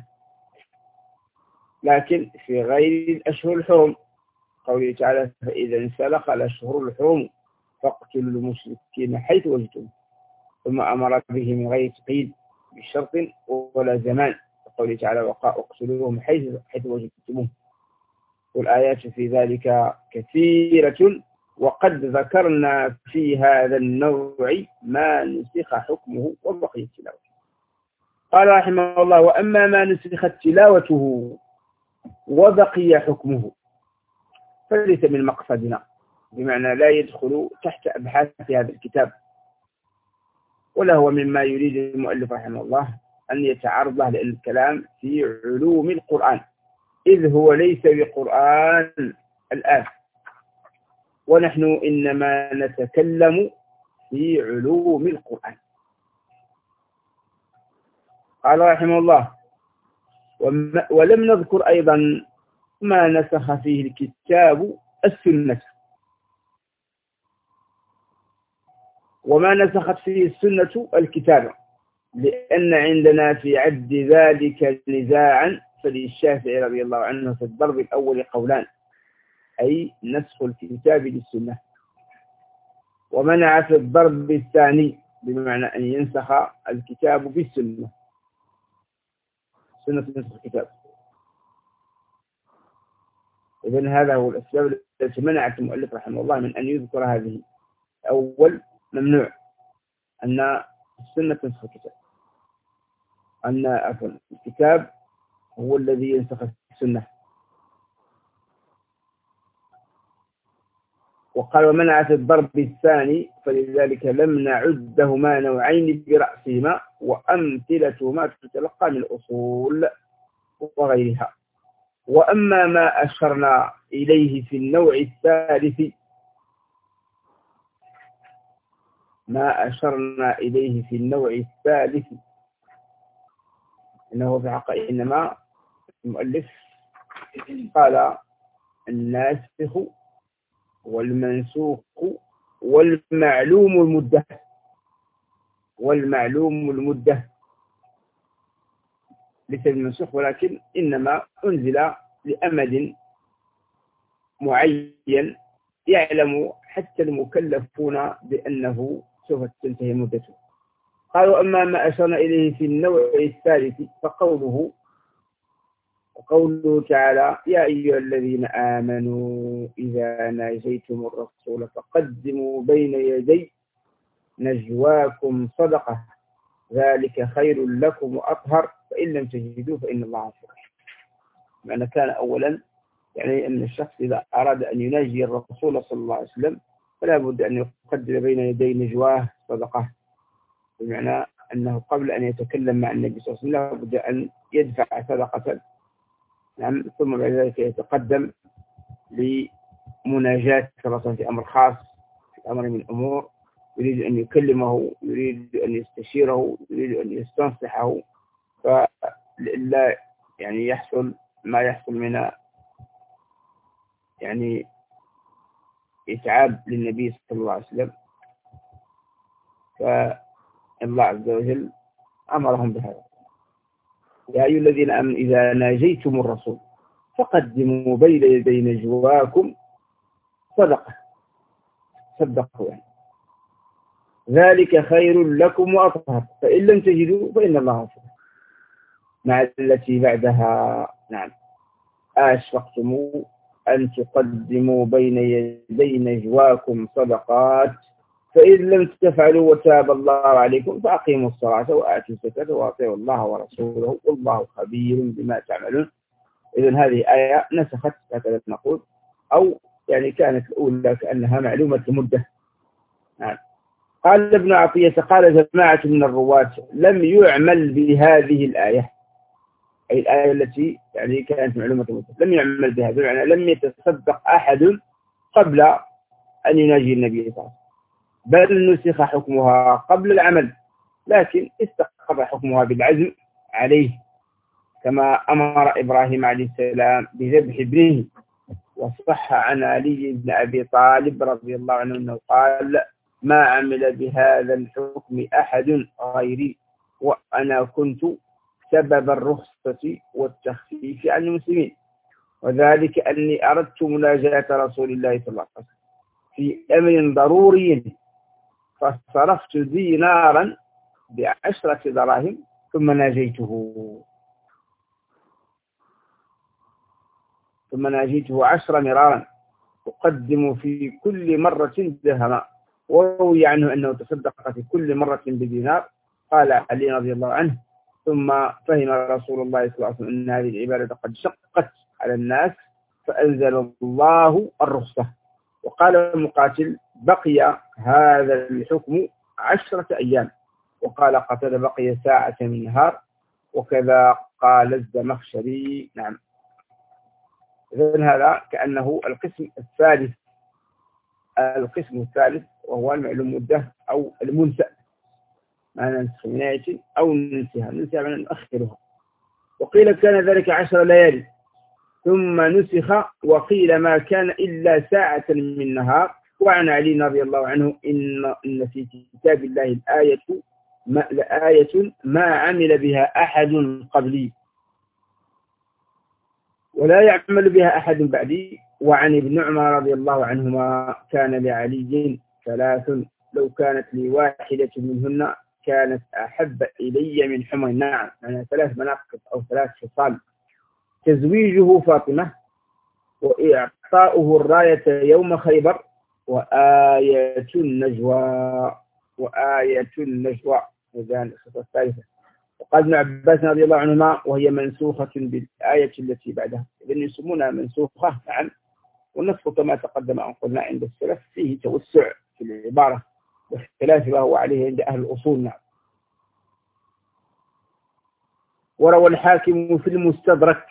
لكن في غير الأشهر الحرم، قوله تعالى فإذا انسلخ الأشهر الحرم فاقتلوا المشركين حيث وجدتم، ثم أمر به من غير تقييد بشرط ولا زمان، قوله تعالى واقتلوهم حيث حيث وجدتموه. والآيات في ذلك كثيرة، وقد ذكرنا في هذا النوع ما نسخ حكمه وبقي تلاوته. قال رحمه الله وأما ما نسخت تلاوته وبقي حكمه فليس من مقصدنا، بمعنى لا يدخل تحت أبحاث هذا الكتاب، ولا هو مما يريد المؤلف رحمه الله أن يتعرض له للكلام في علوم القرآن، إذ هو ليس بقرآن الآن، ونحن إنما نتكلم في علوم القرآن. قال رحمه الله ولم نذكر أيضا ما نسخ فيه الكتاب السنة، وما نسخت فيه السنة الكتاب، لأن عندنا في عد ذلك نزاعا، فللشافعي رضي الله عنه في الضرب الأول قولان، أي نسخ الكتاب للسنة، ومنع في الضرب الثاني بمعنى أن ينسخ الكتاب بالسنة، سنة نسخ الكتاب. إذن هذا هو الأسباب التي منعت المؤلف رحمه الله من أن يذكر هذه. أول ممنوع أن السنة تنسخ الكتاب، أن عفوا الكتاب هو الذي ينسخ السنة. وقال ومنع في الضرب الثاني، فلذلك لم نعدهما نوعين برأسهما، وأمثلتهما تتلقى من الأصول وغيرها. وأما ما أشرنا إليه في النوع الثالث ما أشرنا إليه في النوع الثالث إنه في حق إنما المؤلف قال الناسخ والمنسوخ والمعلوم المدة والمعلوم المدة ليس المنسوخ، ولكن إنما أنزل لأمد معين يعلم حتى المكلفون بأنه سوف تنتهي مدته. قالوا أما ما أشرنا إليه في النوع الثالث فقوله وقوله تعالى يا أيها الذين آمنوا إذا ناجيتم الرسول فقدموا بين يدي نجواكم صدقة ذلك خير لكم وأطهر فإن لم تجدوا فإن الله غفور. معنى كان أولا يعني أن الشخص إذا أراد أن يناجي الرسول صلى الله عليه وسلم فلا بد أن يقدم بين يدي نجواه صدقة، بمعنى أنه قبل أن يتكلم مع النبي صلى الله عليه وسلم لا بد أن يدفع صدقة، نعم، ثم بعد ذلك يتقدم مناجاة الرسول في أمر خاص، في أمر من الأمور، يريد أن يكلمه، يريد أن يستشيره، يريد أن يستنصحه، فلا يعني يحصل ما يحصل من يعني إتعاب للنبي صلى الله عليه وسلم، فالله عز وجل أمرهم بهذا. يا أيها الذين آمنوا إذا ناجيتم الرسول فقدموا بين يدي نجواكم صدقة، صدقوا يعني ذلك خير لكم وأطهر، فإن لم تجدوا فإن الله غفور. مع التي بعدها نعم أشفقتم أن تقدموا بين يدي نجواكم صدقات فإن لم تفعلوا وتاب الله عليكم فأقيموا الصلاة وآتوا الزكاة وأطيعوا الله ورسوله والله خبير بما تعملون. إذن هذه آية نسخت هكذا نقول، أو يعني كانت الأولى كأنها معلومة المدة. نعم. قال ابن عطية قال جماعة من الرواة لم يعمل بهذه الآية، أي الآية التي يعني كانت معلومة المدة، لم يعمل بها، بمعنى لم يتصدق أحد قبل أن يناجي النبي صلى الله عليه وسلم، بل نسخ حكمها قبل العمل، لكن استقر حكمها بالعزم عليه، كما أمر إبراهيم عليه السلام بذبح ابنه. وصح عن علي بن أبي طالب رضي الله عنه أنه قال ما عمل بهذا الحكم أحد غيري وأنا كنت سبب الرخصة والتخفيف عن المسلمين، وذلك أني أردت مناجاة رسول الله صلى الله عليه وسلم في أمر ضروري، فصرفت دينارا بعشرة دراهم ثم ناجيته ثم ناجيته عشر مرارا أقدم في كل مرة درهما، وروي عنه أنه تصدق في كل مرة بدينار. قال علي رضي الله عنه ثم فهم رسول الله صلى الله عليه وسلم أن هذه العبادة قد شقت على الناس فأنزل الله الرخصة. وقال مقاتل بقي هذا الحكم عشرة أيام، وقال قتل بقي ساعة من نهار، وكذا قال الزمخشري. نعم. إذن هذا كأنه القسم الثالث القسم الثالث وهو المعلوم مدة أو المنسأ، ما ننسخ من آية أو ننسها ننسها من نؤخرها. وقيل كان ذلك عشر ليالي ثم نسخ، وقيل ما كان إلا ساعة من نهار. وعن علي رضي الله عنه إن, إن في كتاب الله الآية ما, لآية ما عمل بها أحد قبلي ولا يعمل بها أحد بعدي. وعن ابن عمر رضي الله عنهما كان لعلي ثلاث لو كانت لي واحدة منهن كانت أحب إلي من حمر النعم، يعني ثلاث مناقب أو ثلاث خصال: تزويجه فاطمة، وإعطاؤه الراية يوم خيبر، وآية النجوى وآية النجوى هذه الخصال الثالثة. وقال ابن عباس رضي الله عنهما وهي منسوخة بالآية التي بعدها، إذن يسمونها منسوخة. نعم. والنسخ كما تقدم أن قلنا عند السلف فيه توسع في العبارة باختلاف ما هو عليه عند أهل الأصول. نعم. وروى الحاكم في المستدرك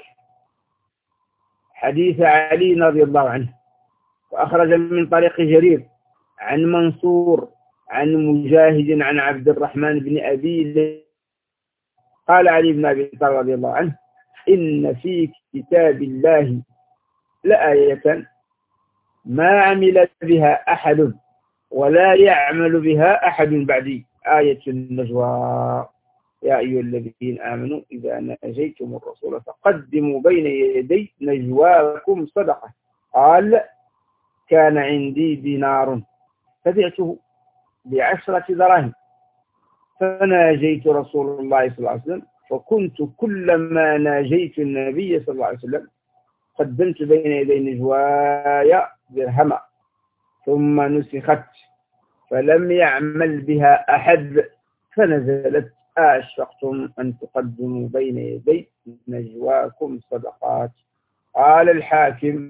حديث علي رضي الله عنه، وأخرج من طريق جرير عن منصور عن مجاهد عن عبد الرحمن بن أبي. قال علي بن أبي طالب رضي الله عنه إن في كتاب الله لآية ما عمل بها أحد ولا يعمل بها أحد بعدي، آية النجوى. يا أيها الذين آمنوا إذا ناجيتم الرسول فقدموا بين يدي نجواكم صدقة. قال كان عندي دينار فبعته بعشرة دراهم فناجيت رسول الله صلى الله عليه وسلم، فكنت كلما ناجيت النبي صلى الله عليه وسلم قدمت بين يدي نجواي درهما ثم نسخت فلم يعمل بها أحد فنزلت أشفقتم أن تقدموا بين يدي نجواكم صدقات. قال الحاكم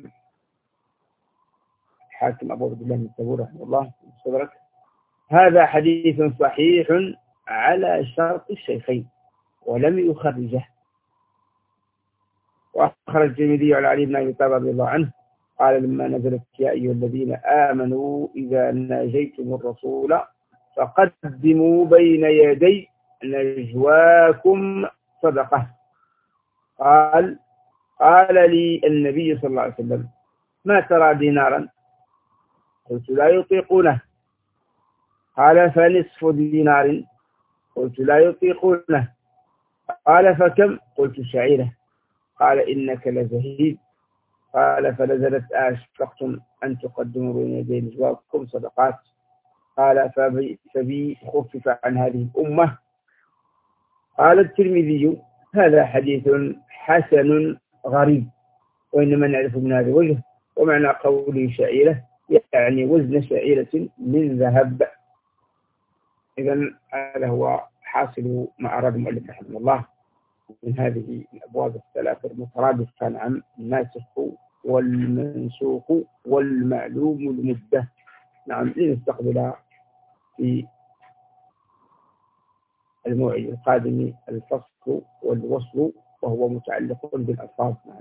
حاكم أبو عبد الله بن الزبور رحمه الله صدرك هذا حديث صحيح على شرط الشيخين ولم يخرجه. وأخرج الترمذي على علي بن أبي طالب رضي الله عنه قال لما نزلت يا أيها الذين آمنوا إذا ناجيتم الرسول فقدموا بين يدي نجواكم صدقة. قال قال لي النبي صلى الله عليه وسلم ما ترى دينارا؟ قلت لا يطيقونه. قال فنصف دينار؟ قلت لا يطيقونه. قال فكم؟ قلت شعيرة. قال إنك لزهيد. قال فنزلت أشفقتم أن تقدموا بين يدي نجواكم صدقات. قال فبي, فبي خفف عن هذه الأمة. قال الترمذي هذا حديث حسن غريب، وإنما نعرف من هذا الوجه. ومعنى قوله شعيرة يعني وزن شعيرة من ذهب. إذن هذا هو حاصل ما أراد المؤلف رحمه الله من هذه الأبواب الثلاثة المترادفة عن الناسخ والمنسوخ والمعلوم المدة. نعم، لنستقبل في الموعد القادم الفصل والوصل وهو متعلق بالألفاظ. نعم.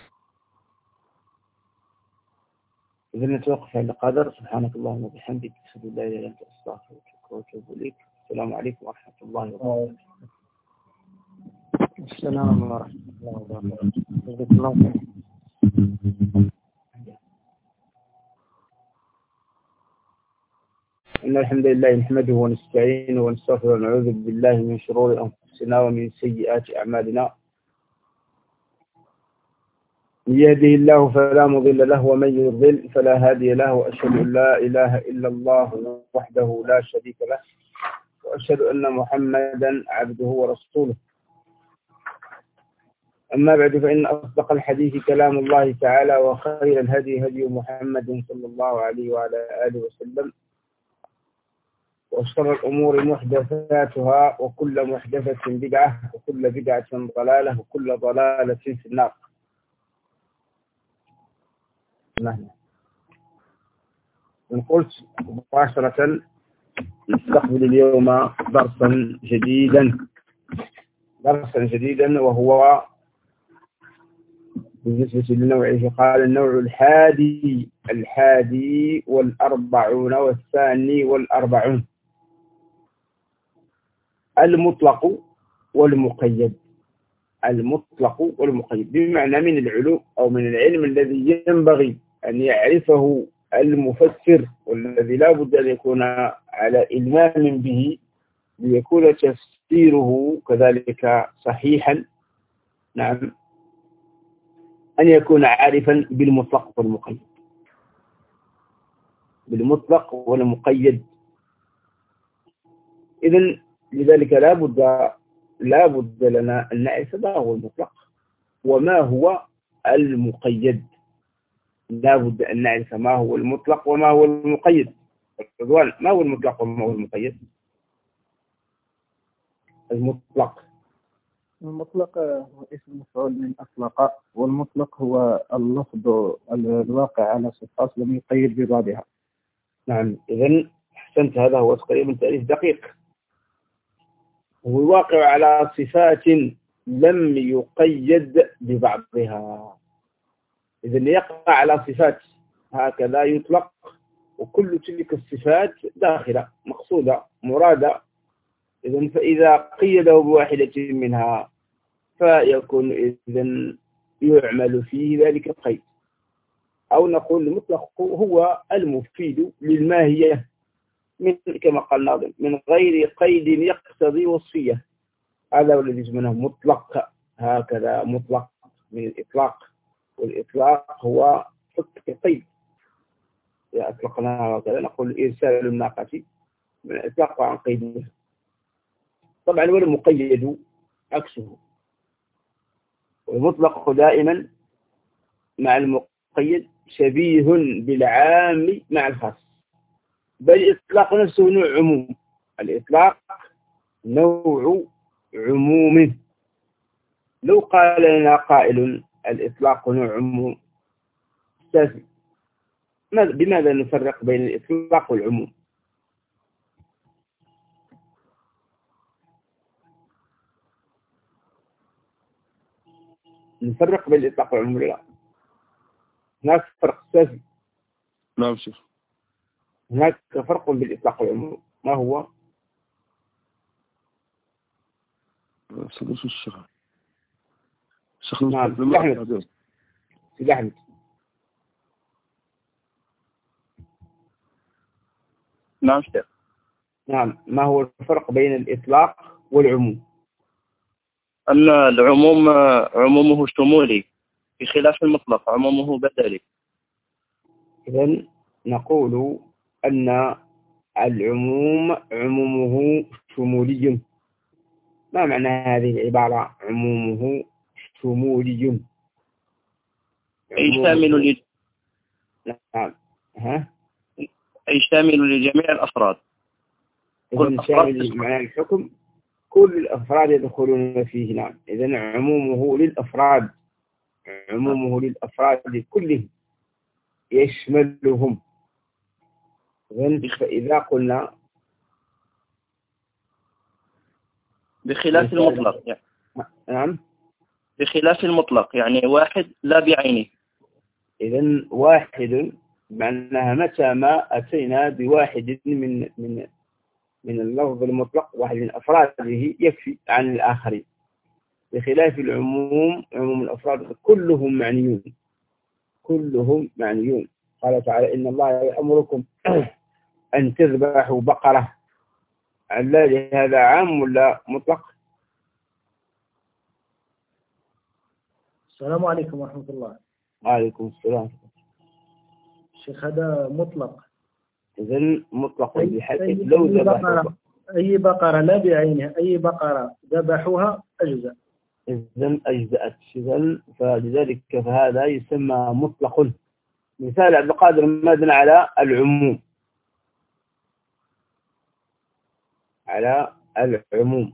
إذا نتوقف عند قدر. سبحانك اللهم وبحمدك أشهد أن لا إله إلا أنت أستغفرك وأتوب إليك. السلام عليكم ورحمة الله وبركاته. السلام ورحمة الله وبركاته. إن الحمد لله نحمده ونستعينه ونستغفره ونعوذ بالله من شرور أنفسنا ومن سيئات أعمالنا. من يهده الله فلا مضل له ومن يضلل فلا هادي له، وأشهد أن لا إله إلا الله وحده لا شريك له، وأشهد أن محمدا عبده ورسوله. أما بعد، فإن أصدق الحديث كلام الله تعالى، وخير الهدي هدي محمد صلى الله عليه وعلى آله وسلم، وشر الأمور محدثاتها، وكل محدثة بدعة، وكل بدعة ضلالة، وكل ضلالة في النار. من قلت مباشرة نستقبل اليوم درسا جديدا درسا جديدا وهو بالنسبة لنوعه قال النوع الحادي الحادي والأربعون والثاني والأربعون، المطلق والمقيد. المطلق والمقيد بمعنى من العلوم أو من العلم الذي ينبغي أن يعرفه المفسر، والذي لا بد أن يكون على إلمام به ليكون تفسيره كذلك صحيحا. نعم، أن يكون عارفا بالمطلق والمقيد بالمطلق والمقيد. إذن لذلك لا بد لا بد لنا أن نعرف ما هو المطلق وما هو المقيد. لا بد أن نعرف ما هو المطلق وما هو المقيد. رضوان، ما هو المطلق وما هو المقيد؟ المطلق المطلق هو اسم مفعول من أطلق، والمطلق هو اللفظ الواقع على صفات لم يقيد ببعضها. نعم، إذن أحسنت، هذا هو تقريبا تعريف دقيق. هو الواقع على صفات لم يقيد ببعضها. إذن يقع على صفات هكذا يطلق، وكل تلك الصفات داخلة مقصودة مرادة. إذن فإذا قيده بواحدة منها فيكون إذن يعمل فيه ذلك القيد، أو نقول المطلق هو المفيد للماهية من كما قال الناظم من غير قيد يقتضي وصفية. هذا هو الذي يسمونه مطلق. هكذا مطلق من الإطلاق، والإطلاق هو فك القيد. إذا أطلقناها هكذا نقول إرسال الناقة من الإطلاق عن قيدها. طبعا والمقيد عكسه، والمطلق دائما مع المقيد شبيه بالعام مع الخاص، بل الإطلاق نفسه نوع عموم. الإطلاق نوع عموم. لو قال لنا قائل الإطلاق نوع عموم، بماذا نفرق بين الإطلاق والعموم؟ نفرق بين الإطلاق والعموم لا؟ هناك فرق سافي. نعم شيخ. هناك فرق بالإطلاق والعموم، ما هو؟ صدق الشيخ. الشيخ نعم سيدي أحمد. نعم شيخ. نعم، ما هو الفرق بين الإطلاق والعموم؟ أن العموم عمومه شمولي بخلاف المطلق عمومه بدلي. إذن نقول أن العموم عمومه شمولي. ما معنى هذه العبارة عمومه شمولي؟ أي شامل ل... نعم. ها؟ أي شامل لجميع الأفراد. إذن شامل معنى الحكم كل الأفراد يدخلون فيه. نعم. إذن عمومه للأفراد، عمومه للأفراد كلهم يشملهم. فإذا قلنا بخلاف المطلق يعني. نعم بخلاف المطلق يعني واحد لا بعينه. إذن واحد معناها متى ما أتينا بواحد من من من اللفظ المطلق، واحد من أفراده يكفي عن الآخرين. بخلاف العموم عموم الأفراد كلهم معنيون، كلهم معنيون. قال تعالى إن الله يأمركم أن تذبحوا بقرة. الذي هذا عام ولا مطلق؟ السلام عليكم ورحمة الله. وعليكم السلام. شيخ هذا مطلق. إذن مطلق بحيث أي لو ذبحوا أي بقرة لا بعينها، أي بقرة ذبحوها أجزاء. إذن أجزأت. إذن فلذلك فهذا يسمى مطلق. مثال عبد القادر مبني على العموم، على العموم.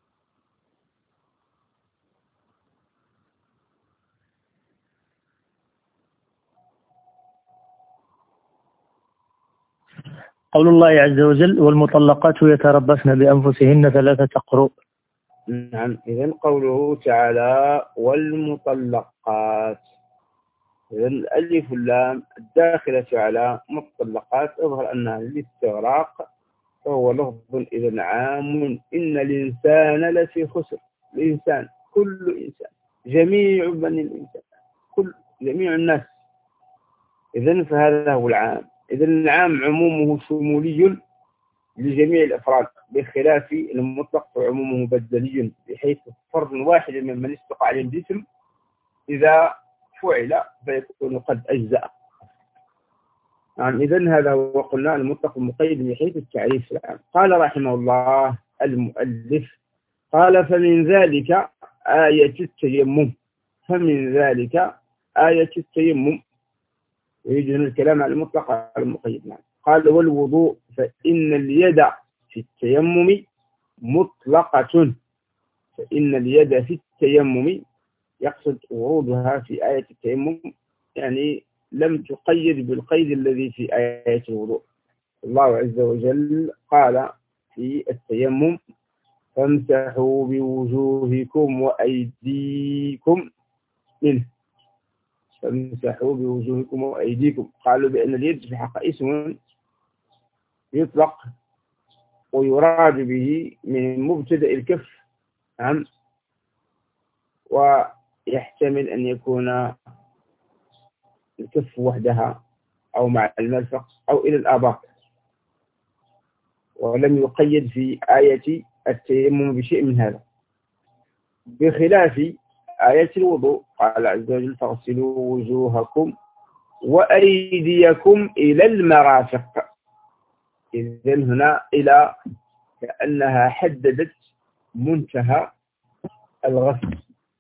قول الله عز وجل والمطلقات يتربصن بأنفسهن ثلاثة قروء. نعم. إذن قوله تعالى والمطلقات، إذن الألف واللام الداخلة على مطلقات أظهر أنها للاستغراق، فهو لفظ إذن عام. إن الإنسان لفي خسر. الإنسان كل إنسان، جميع بني الإنسان، كل جميع الناس. إذن فهذا هو العام. إذن العام عمومه شمولي لجميع الأفراد بخلاف المطلق فعمومه بدلي، بحيث فرد واحد ممن يسبق عليه الجسم إذا فعل فيكون قد أجزأ. نعم. إذن هذا هو قلنا المطلق المقيد من حيث التعريف العام. قال رحمه الله المؤلف قال فمن ذلك آية التيمم. فمن ذلك آية التيمم، يريد هنا الكلام على المطلق على المقيد. نعم. قال والوضوء فإن اليد في التيمم مطلقة. فإن اليد في التيمم يقصد ورودها في آية التيمم، يعني لم تقيد بالقيد الذي في آية الوضوء. الله عز وجل قال في التيمم فامسحوا بوجوهكم وأيديكم منه. فامسحوا بوجوهكم وأيديكم. قالوا بأن اليد في حق اسم يطلق ويراد به من مبتدأ الكف. نعم. ويحتمل أن يكون الكف وحدها أو مع المرفق أو إلى الآباط، ولم يقيد في آية التيمم بشيء من هذا، بخلاف آية الوضوء. قال عز وجل فاغسلوا وجوهكم وأيديكم إلى المرافق. إذن هنا إلى كأنها حددت منتهى الغسل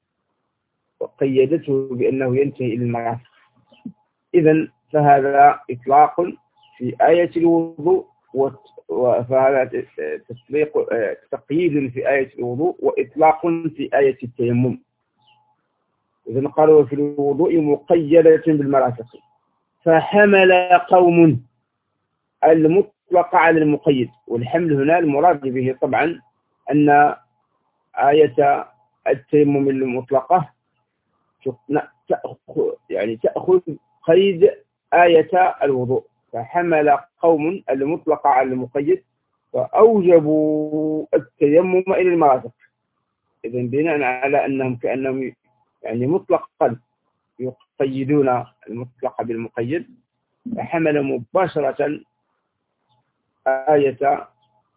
وقيدته بأنه ينتهي إلى المرافق. إذن فهذا إطلاق في آية الوضوء، وفهذا تطبيق تقييد في آية الوضوء وإطلاق في آية التيمم. إذن قالوا في الوضوء مقيدة بالمرافق. فحمل قوم المطلق على المقيد، والحمل هنا المراد به طبعا أن آية التيمم المطلقة يعني تأخذ قيد آية الوضوء، فحمل قوم المطلق على المقيد فأوجبوا التيمم إلى المرافق. إذن بناء على أنهم كأنهم يعني مطلقا يقيدون المطلق بالمقيد، فحمل مباشرة آية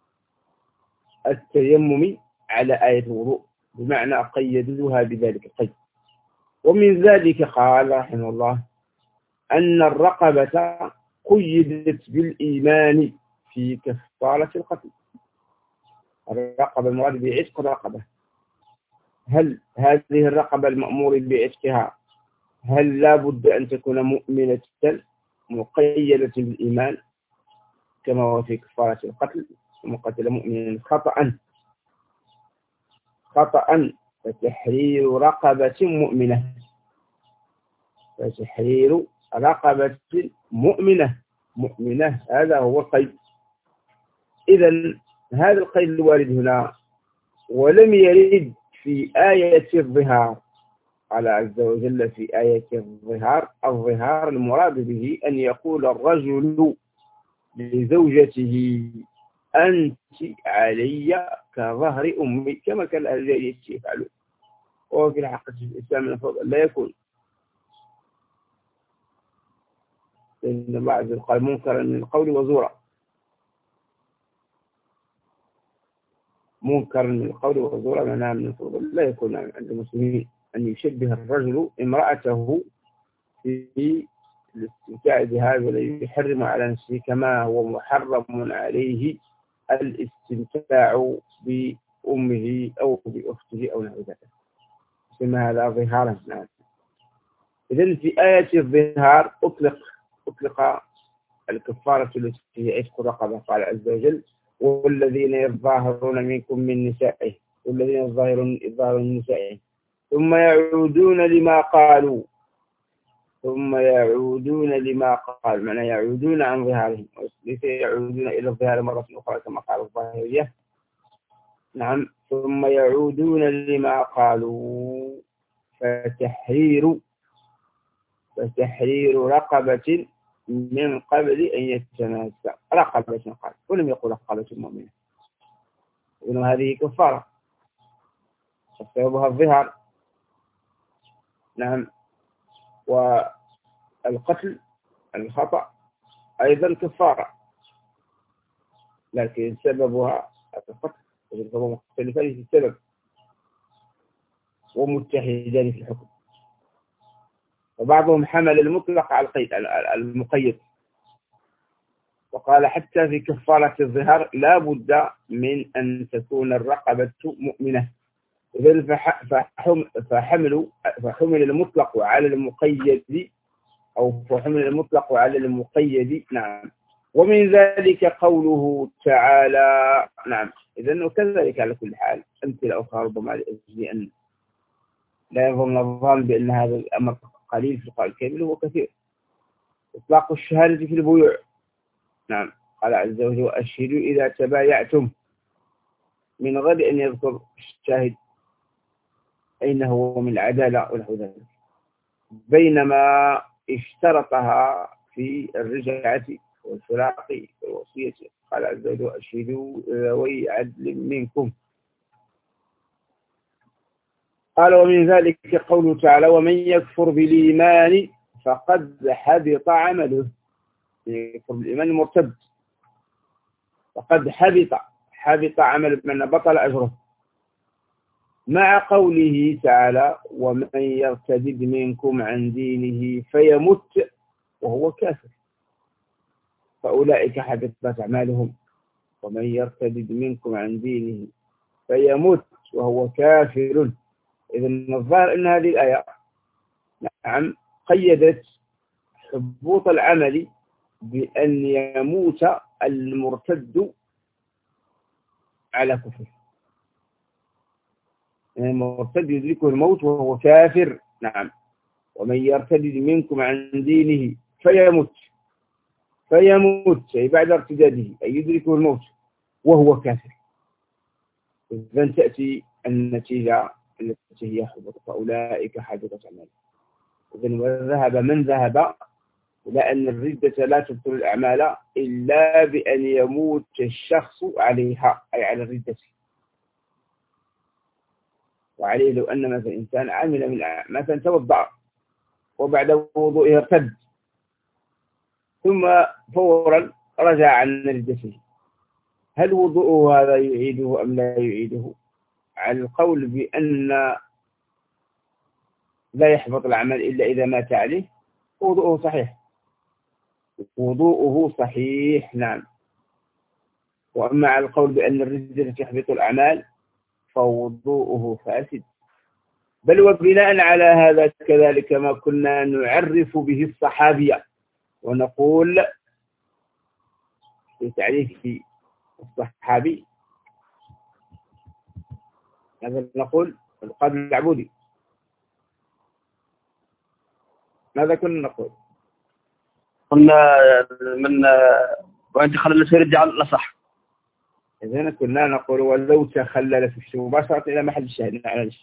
التيمم على آية الوضوء، بمعنى قيدوها بذلك القيد. ومن ذلك قال رحمه الله أن الرقبة قيدت بالإيمان في كفارة القتل. الرقبة المراد بعتق الرقبة، هل هذه الرقبة المأمور بعتقها هل لا بد أن تكون مؤمنة مقيدة بالإيمان كما هو في كفارة القتل؟ ومن قتل مؤمنا خطأ خطأ فتحرير رقبة مؤمنة، فتحرير رقبة مؤمنة مؤمنة هذا هو القيد. إذن هذا القيد الوارد هنا ولم يرد في آية الظهار. قال عز وجل في آية الظهار: الظهار المراد به أن يقول الرجل لزوجته أنت علي كظهر أمي، كما كان الجاهلية يفعلون. وفي الحقيقة في الإسلام المفروض لا يكون، لأن الله عز وجل قال منكرا من القول وزورا، منكرا من القول وزورا معناها من المفروض لا يكون عند المسلمين أن يشبه الرجل امرأته في الاستمتاع بها ولا يحرم على نفسه كما هو محرم عليه الاستمتاع بأمه أو بأخته أو نحو ذلك. يسمى هذا ظهارا. إذن في آية الظهار أطلق أطلق الكفارة التي هي عتق الرقبة. قال عز وجل: والذين يظاهرون منكم من نسائه، والذين يظاهرون يظاهرون من نسائه ثم يعودون لما قالوا ثم يعودون لما قالوا معنى يعودون عن ظهارهم، ليس يعودون إلى الظهار مرة أخرى كما قال الظاهرية. نعم، ثم يعودون لما قالوا فتحرير فتحرير رقبة من قبل أن يتماسا. رقبة قال ولم يقل رقبة المؤمنة، إنه هذه كفارة سببها الظهار. نعم، والقتل الخطأ أيضا كفارة، لكن سببها القتل وسببها مختلفان في السبب ومتحدان في الحكم. وبعضهم حمل المطلق على القيد المقيد وقال حتى في كفارة الظهار لا بد من أن تكون الرقبة مؤمنة. إذن فحمل فحمل المطلق على المقيد أو فحمل المطلق على المقيد. نعم، ومن ذلك قوله تعالى. نعم، إذن وكذلك على كل حال أمثلة أخرى ربما لأجل أن لا يظن الظالم بأن هذا الأمر قليل في القرآن الكريم، هو كثير. إطلاق الشهادة في البيوع. نعم، قال عز وجل: وأشهدوا إذا تبايعتم، من غير أن يذكر الشاهد أين هو من العدالة ونحو ذلك، بينما اشترطها في الرجعة والفراق والوصية. قال عز وجل: وأشهدوا ذوي عدل منكم. قال: ومن ذلك قوله تعالى: ومن يكفر بالإيمان فقد حبط عمله. يكفر بالإيمان المرتد فقد حبط حبط عمله بمعنى بطل أجره، مع قوله تعالى: ومن يرتد منكم عن دينه فيمت وهو كافر فأولئك حبطت أعمالهم. ومن يرتد منكم عن دينه فيمت وهو كافر. إذن الظاهر أن هذه الآية نعم قيدت حبوط العمل بأن يموت المرتد على كفر. يعني المرتد يدركه الموت وهو كافر. نعم، ومن يرتد منكم عن دينه فيموت فيموت أي بعد ارتداده أي يدركه الموت وهو كافر. إذن تأتي النتيجة التي هي حبط فأولئك حبطت أعمالهم. إذن وذهب من ذهب لأن الردة لا تبطل الأعمال إلا بأن يموت الشخص عليها، أي على الردة. وعليه لو أن مثلا إنسان عمل من مثلا توضأ وبعد وضوئه ارتد ثم فورا رجع عن ردته، هل وضوءه هذا يعيده أم لا يعيده؟ على القول بأن لا يحبط العمل إلا إذا مات عليه، وضوءه صحيح، وضوءه صحيح نعم. وأما على القول بأن الردة تحبط الأعمال فوضوءه فاسد. بل وبناء على هذا كذلك ما كنا نعرف به الصحابية ونقول في تعريف الصحابي، هذا نقول القاضي العبودي، ماذا كنا نقول؟ قلنا من وأنت خلل سيرد على الأصح. إذن كنا نقول ولو تخللت مباشرة إلى محل الشاهد، معلش،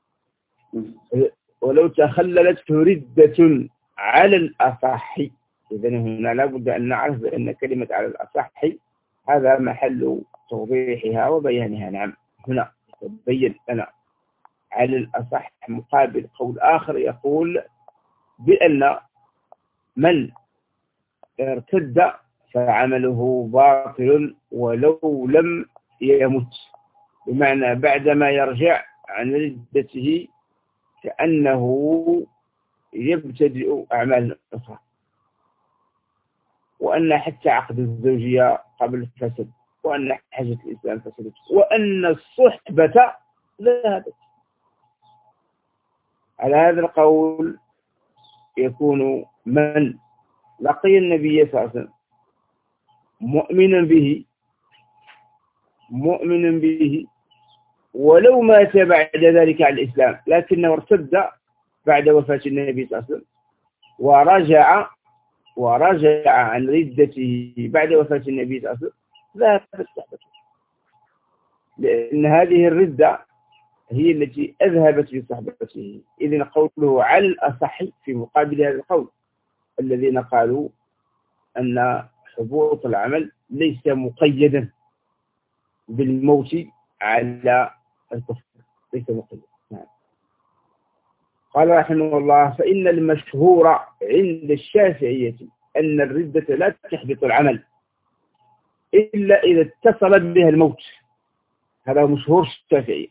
ولو تخللت ردة على الأصح، إذن هنا لابد أن نعرف أن كلمة على الأصح هذا محل توضيحها وبيانها. نعم، هنا تبين لنا على الأصح مقابل قول آخر يقول بأن من ارتد فعمله باطل ولو لم يمت، بمعنى بعدما يرجع عن ردته كأنه يبتدئ أعمال أخرى، وأن حتى عقد الزوجية قبل الفسد، وأن حاجة الإسلام فسدت، وأن الصحبة ذهبت. على هذا القول يكون من لقي النبي صلى الله عليه وسلم مؤمنا به مؤمنا به ولو مات بعد ذلك على الإسلام، لكنه ارتد بعد وفاة النبي صلى الله عليه وسلم ورجع ورجع عن ردته بعد وفاة النبي صلى الله عليه وسلم، ذهبت صحبته، لأن هذه الردة هي التي أذهبت بصحبته. إذن قوله على الأصح في مقابل هذا القول الذين قالوا أن حبوط العمل ليس مقيدا بالموت على الكفر، ليس مقيد. نعم. قال رحمه الله: فإن المشهور عند الشافعية أن الردة لا تحبط العمل إلا إذا اتصل بها الموت. هذا مشهور الشافعي،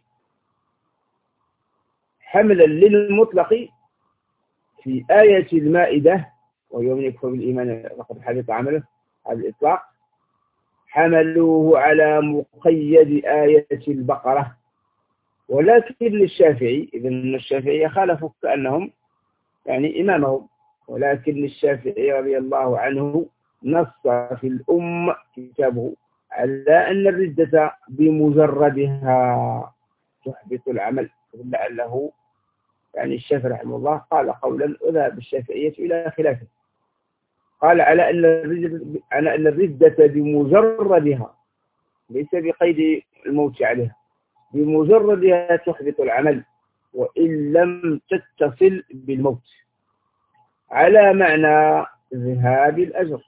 حملا للمطلق في آية المائدة ويوم يكفر بالإيمان فقد حبط عمله، هذا الإطلاق حملوه على مقيد آية البقرة. ولكن للشافعي، إذن الشافعي خالفوا كأنهم يعني إمامهم، ولكن الشافعي رضي الله عنه نص في الأم كتابه على أن الردة بمجردها تحبط العمل، لعله يعني الشافعي رحمه الله قال قولا وذهب الشافعية إلى خلافه، قال على أن الردة, على أن الردة بمجردها ليس بقيد الموت عليها، بمجردها تحبط العمل وإن لم تتصل بالموت، على معنى ذهاب الأجر.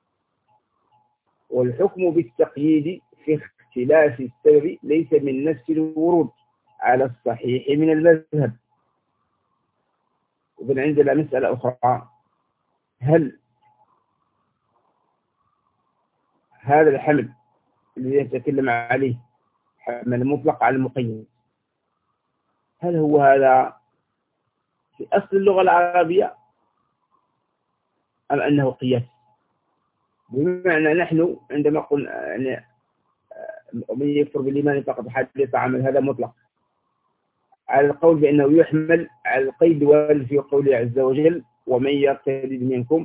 والحكم بالتقييد في اختلاف السبب ليس من نفس الورود على الصحيح من المذهب. إذن عندنا مسألة أخرى: هل هذا الحمل الذي يتكلم عليه حمل مطلق على المقيد، هل هو هذا في أصل اللغة العربية أم أنه قياس؟ بمعنى نحن عندما قلنا يعني من يكفر بالإيمان فقد حبط عمل، هذا مطلق على القول بأنه يحمل على القيد والذي في قوله عز وجل: ومن يرتد منكم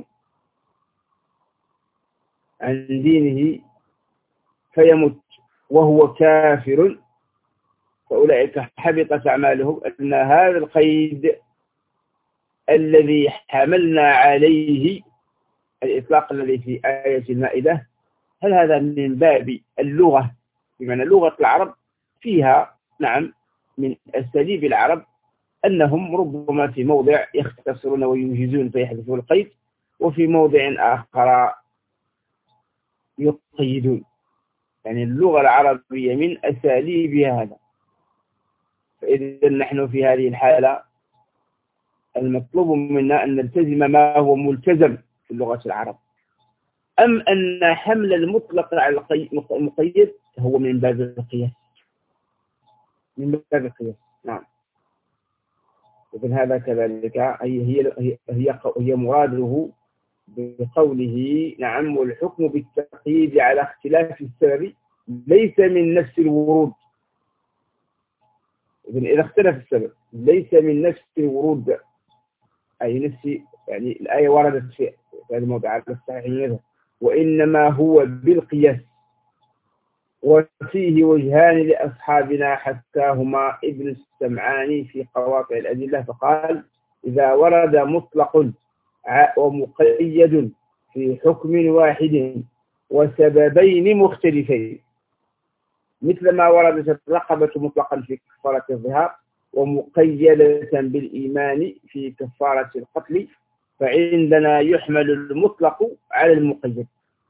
عن دينه فيمت وهو كافر فأولئك حبطت أعمالهم. أن هذا القيد الذي حملنا عليه الإطلاق الذي في آية المائدة، هل هذا من باب اللغة، بمعنى لغة العرب فيها نعم من أساليب العرب أنهم ربما في موضع يختصرون وينجزون فيحذفون القيد، وفي موضع آخر يقيدون. يعني اللغة العربية من أساليبها هذا. فإذا نحن في هذه الحالة المطلوب منا أن نلتزم ما هو ملتزم في اللغة العربية. أم أن حمل المطلق على المقيد هو من باب القياس، من باب القياس. نعم. إذن هذا كذلك هي هي هي هي مراده بقوله نعم والحكم بالتقييد على اختلاف السبب ليس من نفس الورود. إذن إذا اختلف السبب ليس من نفس الورود، أي نفس يعني الآية وردت في هذا الموضع على الصحيح منه، وإنما هو بالقياس. وفيه وجهان لأصحابنا حكاهما ابن السمعاني في قواطع الأدلة، فقال إذا ورد مطلق ومقيد في حكم واحد وسببين مختلفين، مثل ما وردت الرقبة مطلقا في كفارة الظهار ومقيدة بالإيمان في كفارة القتل، فعندنا يحمل المطلق على المقيد.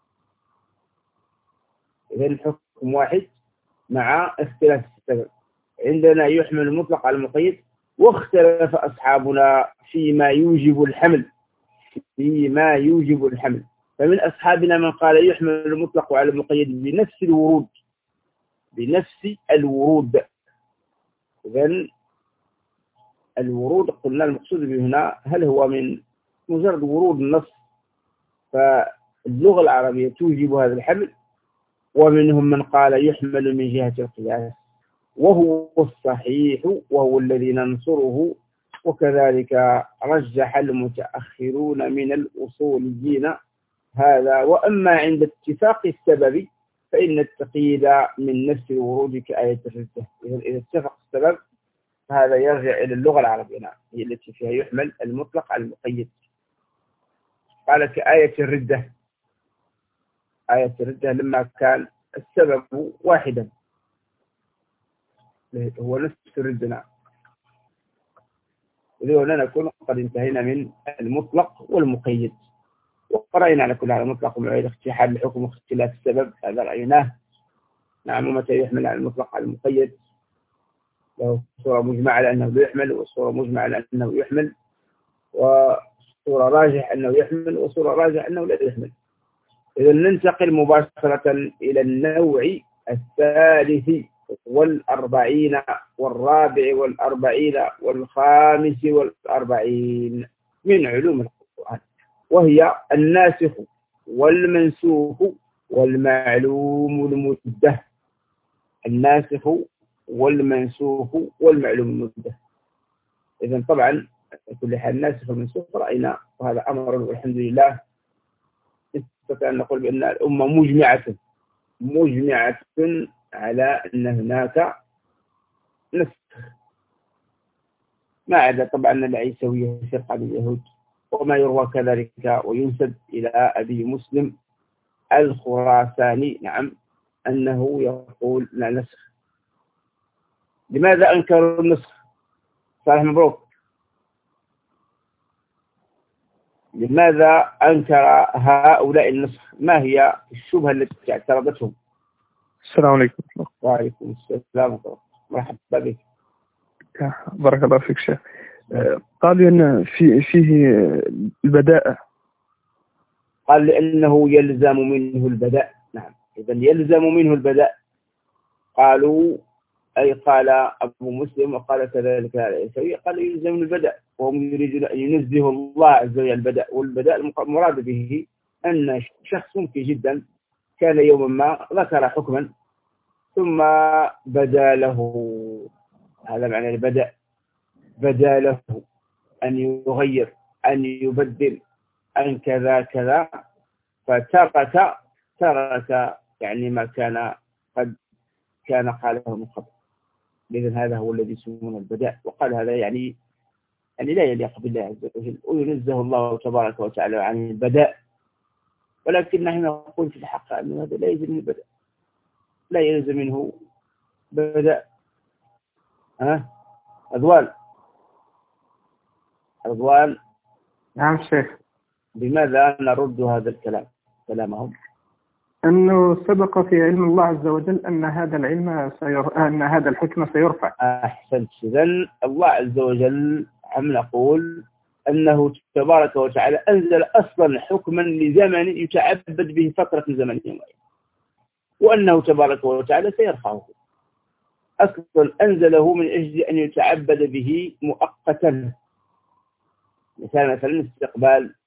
إذن الحكم واحد مع اختلاف السبب، عندنا يحمل المطلق على المقيد. واختلف أصحابنا فيما يوجب الحمل فيما يوجب الحمل فمن أصحابنا من قال يحمل المطلق على المقيد بنفس الورود بنفس الورود. إذن الورود قلنا المقصود به هنا هل هو من مجرد ورود النص، فاللغة العربية توجب هذا الحمل، ومنهم من قال يحمل من جهة القياس، وهو الصحيح وهو الذي ننصره. وكذلك رجح المتأخرون من الأصوليين هذا. وأما عند اتفاق السبب فإن التقييد من نفس الورود كآية الردة. إذا اتفق السبب هذا يرجع إلى اللغة العربية، هي التي فيها يحمل المطلق على المقيد. قال كآية الردة، آية الردة لما كان السبب واحدا هو نفس الردة. وذلك نكون قد انتهينا من المطلق والمقيد، وقرأينا على كل هذا المطلق والمقيد اختحال الحكم واختلاف السبب، هذا رأيناه. نعم. ومتى يحمل على المطلق على المقيد، له صورة مجمع على أنه لا يحمل، وصورة مجمع على أنه يحمل، وصورة راجح أنه يحمل، وصورة راجح أنه لا يحمل. إذا ننتقل مباشرة إلى النوع الثالث والأربعين والرابع والأربعين والخامس والأربعين من علوم القرآن، وهي الناسخ والمنسوخ والمعلوم المدة. الناسخ والمنسوخ والمعلوم المدة. إذن طبعا كل حال الناسخ والمنسوخ رأينا، وهذا أمر والحمد لله نستطيع أن نقول بأن الأمة مجمعة مجمعة على أن هناك نسخ، ما عدا طبعا العيسوية فرقة اليهود، وما يروى كذلك وينسب إلى أبي مسلم الخراساني نعم أنه يقول لا نسخ. لماذا أنكروا النسخ؟ صالح مبروك، لماذا أنكر هؤلاء النسخ؟ ما هي الشبهة التي اعترضتهم؟ السلام عليكم. وعليكم السلام مرحبا بك. بارك الله فيك شيخ. قالوا أن في فيه البداء. قال لأنه يلزم منه البداء. نعم. إذا يلزم منه البداء. قالوا أي قال أبو مسلم وقال كذلك العيسوي قال يلزم البداء، وهم يريدون أن ينزه الله عز وجل البداء. والبداء المراد به أن شخص ممكن جدا كان يوما ما ذكر حكما ثم بدا له، هذا معنى البداء، بدا له أن يغير أن يبدل أن كذا كذا، فترك ترك يعني ما كان قد كان قاله من قبل. إذن هذا هو الذي يسمونه البداء. وقال هذا يعني يعني لا يليق بالله عز وجل، وينزه الله تبارك وتعالى عن البداء. ولكن نحن نقول في الحق أن هذا لا يلزم البداء، لا يلزم منه بداء. ها أذوان أذوان نعم شيخ. بماذا نرد هذا الكلام كلامهم؟ أنه سبق في علم الله عز وجل أن هذا العلم سير... أن هذا الحكم سيرفع. أحسنت. إذن الله عز وجل عم نقول أنه تبارك وتعالى أنزل أصلا حكما لزمن يتعبد به فترة زمنية معينة، وأنه تبارك وتعالى سيرفعه. أصلا أنزله من أجل أن يتعبد به مؤقتا، مثلا مثلا استقبال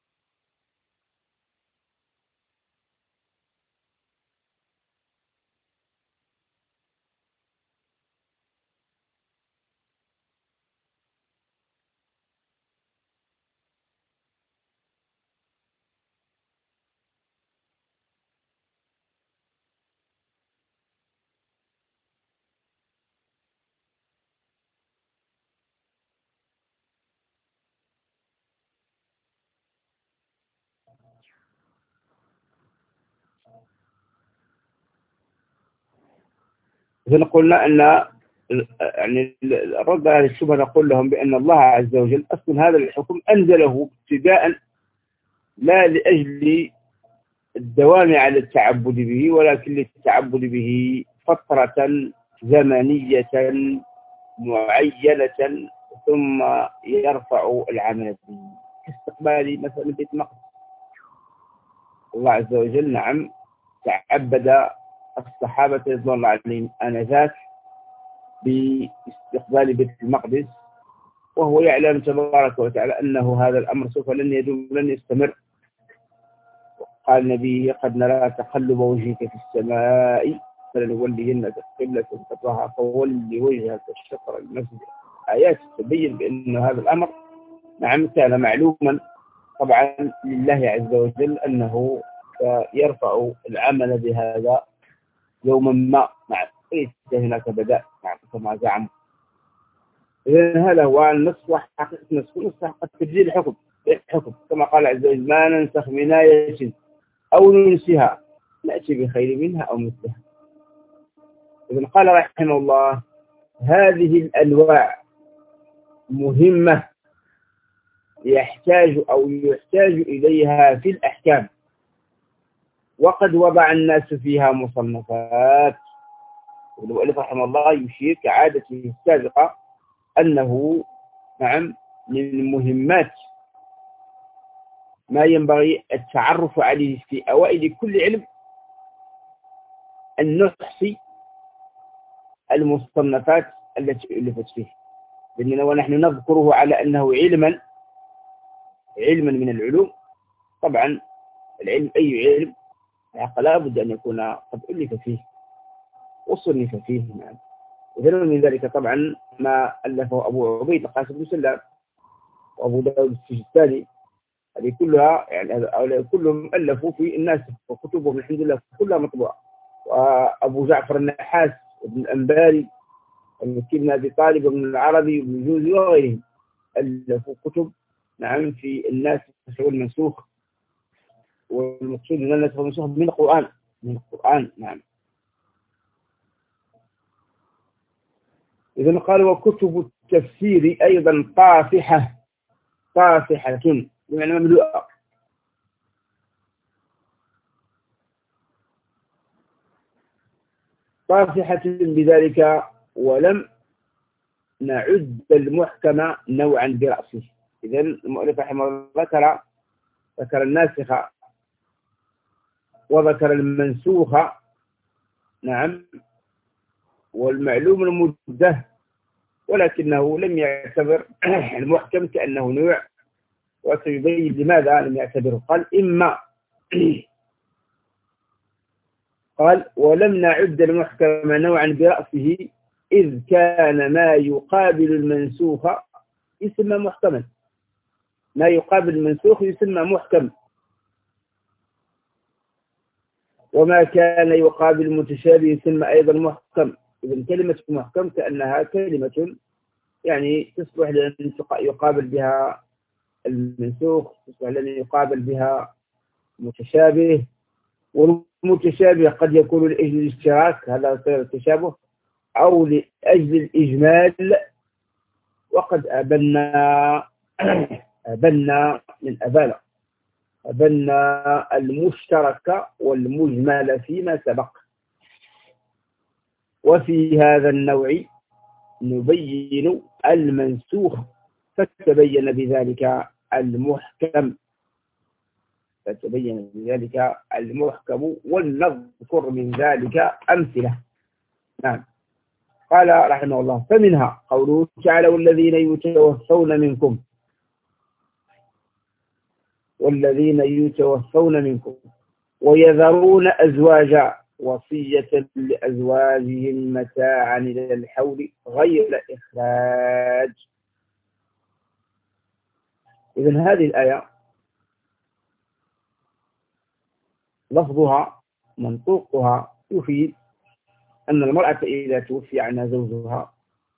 إذا قلنا أن يعني الرد على الشبهة نقول لهم بأن الله عز وجل أصلا هذا الحكم أنزله ابتداء لا لأجل الدوام على التعبد به، ولكن للتعبد به فترة زمنية معينة ثم يرفع العمل به، كاستقبال مثلا بيت المقدس. الله عز وجل نعم تعبد الصحابة رضوان الله عليهم آنذاك باستقبال بيت المقدس، وهو يعلم تبارك وتعالى أنه هذا الأمر سوف لن يدوم لن يستمر. قال النبي قد نرى تقلب وجهك في السماء فلنولينك قبلة ترضاها فول وجهك الشطر المسجد. آيات تبين بأن هذا الأمر نعم كان معلوما طبعا لله عز وجل أنه يرفع العمل بهذا يوما ما. نعم ليس هناك بداء نعم كما زعم. إذن هذا هو النص وحقيقة النص. النص حقيقة تبديل الحكم الحكم كما قال عز وجل ما ننسخ من آية أو ننسها نأتي بخير منها أو مثلها. إذن قال رحمه الله هذه الأنواع مهمة يحتاج أو يحتاج إليها في الأحكام، وقد وضع الناس فيها مصنفات. المؤلف رحمه الله يشير كعادته السابقة أنه نعم من المهمات ما ينبغي التعرف عليه في أوائل كل علم أن نحصي المصنفات التي ألفت فيه، لأننا ونحن نذكره على أنه علما علما من العلوم. طبعا العلم أي علم لا بد أن يكون قد ألف فيه وصنف فيه. نعم. وذلك من ذلك طبعا ما ألفه أبو عبيد القاسم بن سلام وأبو داود السجستاني، هذه كلها يعني كلهم ألفوا في الناس وكتبهم الحمد لله كلها مطبوعة. وأبو جعفر النحاس وابن الأنباري ومكي بن أبي طالب وابن العربي وابن الجوزي وغيرهم ألفوا كتب نعم في الناس والمنسوخ، والمقصود أن الناس والمنسوخ من القرآن من القرآن. نعم. إذن قال وكتب التفسير أيضا طافحة طافحة بمعنى مملوءة. طافحة بذلك ولم نعد المحكم نوعا برأسه. إذن المؤلف رحمه الله ذكر ذكر الناسخ وذكر المنسوخ نعم والمعلوم المده، ولكنه لم يعتبر المحكم كأنه نوع، وسيبين لماذا لم يعتبره. قال إما قال ولم نعد المحكم نوعا برأسه إذ كان ما يقابل المنسوخ يسمى محكما. ما يقابل المنسوخ يسمى محكم، وما كان يقابل المتشابه يسمى أيضا محكم. إذن كلمة محكم كأنها كلمة يعني تصبح لأن يقابل بها المنسوخ، تصبح لأن يقابل بها متشابه، والمتشابه قد يكون لأجل الاشتراك هذا صير التشابه، أو لأجل الإجمال. وقد أبنا أبنا من أبانا قبلنا المشترك والمجمل فيما سبق. وفي هذا النوع نبين المنسوخ فتبين بذلك المحكم فتبين بذلك المحكم ولنذكر من ذلك أمثلة. نعم. قال رحمه الله: فمنها قوله تعالى: والذين يتوفون منكم والذين يتوفون منكم ويذرون أزواجا وصية لأزواجهم متاعا إلى الحول غير إخراج. إذن هذه الآية لفظها منطوقها يفيد أن المرأة إذا توفي عنها زوجها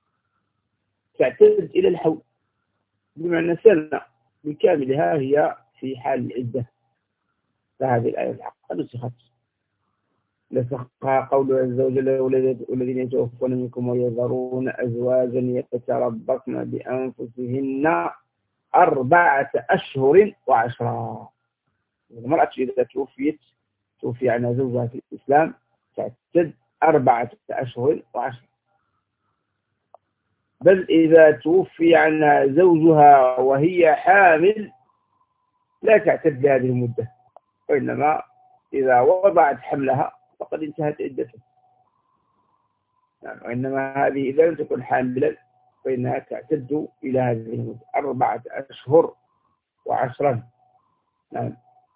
تعتد إلى الحول، بمعنى سنة بكاملها هي في حال العدة. فهذه الآية الحق نسخت، نسخها قوله عز وجل: والذين يتوفون منكم ويذرون أزواجا يتربصن بأنفسهن أربعة أشهر وعشرا. المرأة إذا توفيت توفي عنها زوجها في الإسلام تعتد أربعة أشهر وعشرة. بل إذا توفي عنها زوجها وهي حامل لا تعتد بهذه المدة، وإنما إذا وضعت حملها فقد انتهت عدته. يعني وإنما هذه إذا لم تكن حاملا فإنها تعتد إلى هذه المدة أربعة أشهر وعشرا. نعم.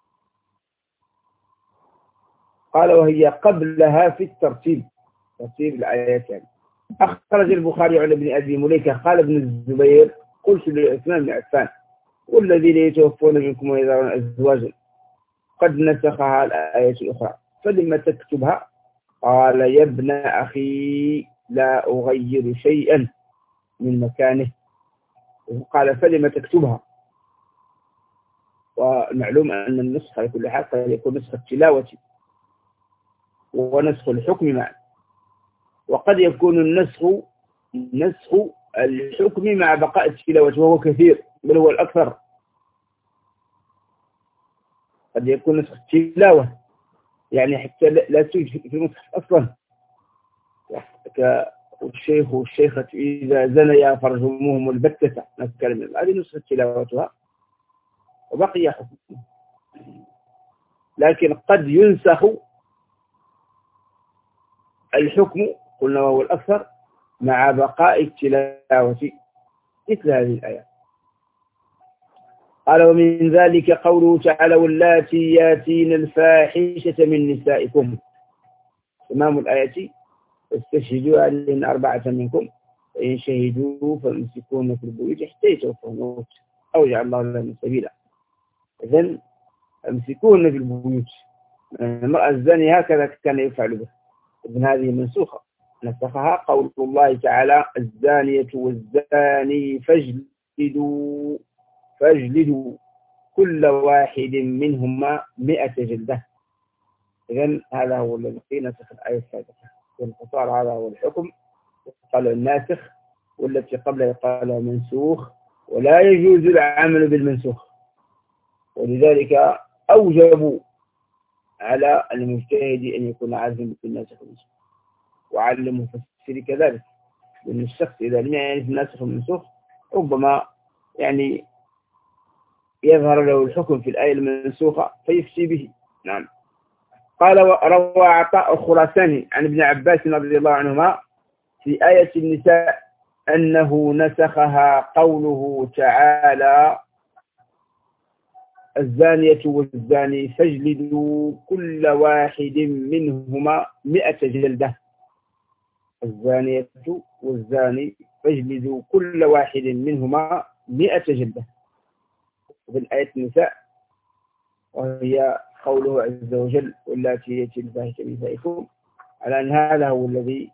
قال: وهي قبلها في الترتيب، ترتيب الآيات. يعني أخرج البخاري عن ابن أبي مليكة قال ابن الزبير: قلت لعثمان بن عفان: والذين يتوفون منكم ويذرون أزواجا قد نسخها الآية الأخرى فلما تكتبها؟ قال: يا ابن أخي لا أغير شيئا من مكانه. قال: فلما تكتبها؟ والمعلوم أن النسخ على كل حال قد يكون نسخ التلاوة ونسخ الحكم معا، وقد يكون النسخ نسخ الحكم مع بقاء التلاوة وهو كثير، بل هو الأكثر. قد يكون نسخ التلاوة يعني حتى لا توجد في المصحف أصلا، كالشيخ والشيخة إذا زنيا فرجموهم البتة، نتكلم هذه نسخ تلاوتها وبقي حكمه. لكن قد ينسخ الحكم قلنا وهو الأكثر مع بقاء التلاوة مثل هذه الآية. قال: ومن ذلك قوله تعالى: واللاتي ياتين الفاحشة من نسائكم. تمام الآية: استشهدوا عليهن أربعة منكم فإن شهدوا فامسكوهن في البيوت حتى يتوفاهن الموت أو يجعل الله لهن سبيلا. إذن امسكوهن في البيوت. المرأة الزانية هكذا كان يفعل به. إذن هذه منسوخة، نسخها قول الله تعالى: الزانية والزاني فاجلدوا فاجلدوا كل واحد منهما مئة جلدة. إذن هذا هو الذي نسخ الآية السابقة. والقصار هذا هو الحكم، قال الناسخ، والتي قبله قال منسوخ، ولا يجوز العمل بالمنسوخ. ولذلك أوجبوا على المجتهد أن يكون عازما بالناسخ والمنسوخ، وعلى المفسر كذلك، لأن الشخص إذا لم يعرف الناسخ والمنسوخ ربما يعني يظهر له الحكم في الآية المنسوخة فيفتي به. نعم. قال: روى عطاء الخراساني عن ابن عباس رضي الله عنهما في آية النساء أنه نسخها قوله تعالى: الزانية والزاني فاجلدوا كل واحد منهما مئة جلدة. الزانية والزاني فاجلدوا كل واحد منهما مئة جلدة. في الآية النساء، وهي قوله عز وجل: واللاتي يأتين الفاحشة من نسائكم، على أن هذا هو الذي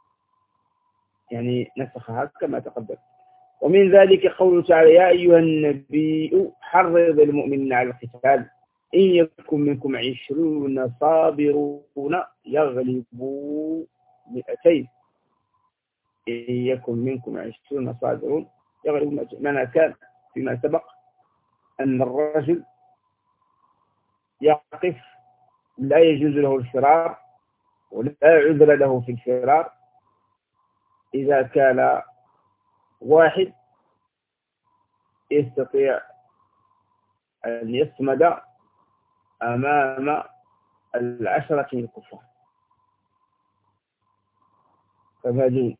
يعني نسخها كما تقدم. ومن ذلك قوله تعالى: يا أيها النبي حرض المؤمنين على القتال إن يكن منكم عشرون صابرون يغلبوا مئتين. إن يكن منكم عشرون صابرون يغلبوا مئتين. معنى كان فيما سبق أن الرجل يقف لا يجوز له الفرار ولا عذر له في الفرار إذا كان واحد يستطيع أن يصمد أمام العشرة من الكفار فما دون.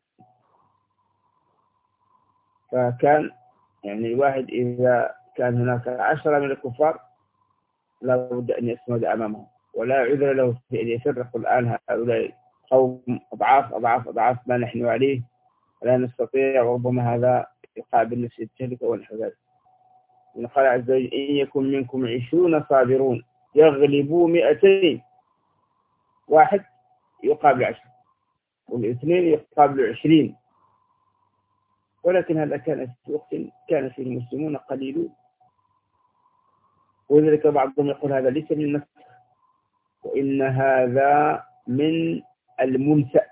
فكان يعني الواحد إذا كان هناك عشرة من الكفار لا بد أن يصمد أمامهم ولا عذر له في أن يفرق. الآن هؤلاء قوم أضعاف أضعاف أضعاف ما نحن عليه لا نستطيع، وربما هذا يقابل نفس التهلكة والحذر. قال عز وجل إن يكن منكم عشرون صابرون يغلبوا مئتين، واحد يقابل عشر والاثنين يقابل عشرين. ولكن هذا كان في وقت كان فيه المسلمون قليلون، ولذلك بعضهم يقول هذا ليس من النسخ وإن هذا من المنسأ.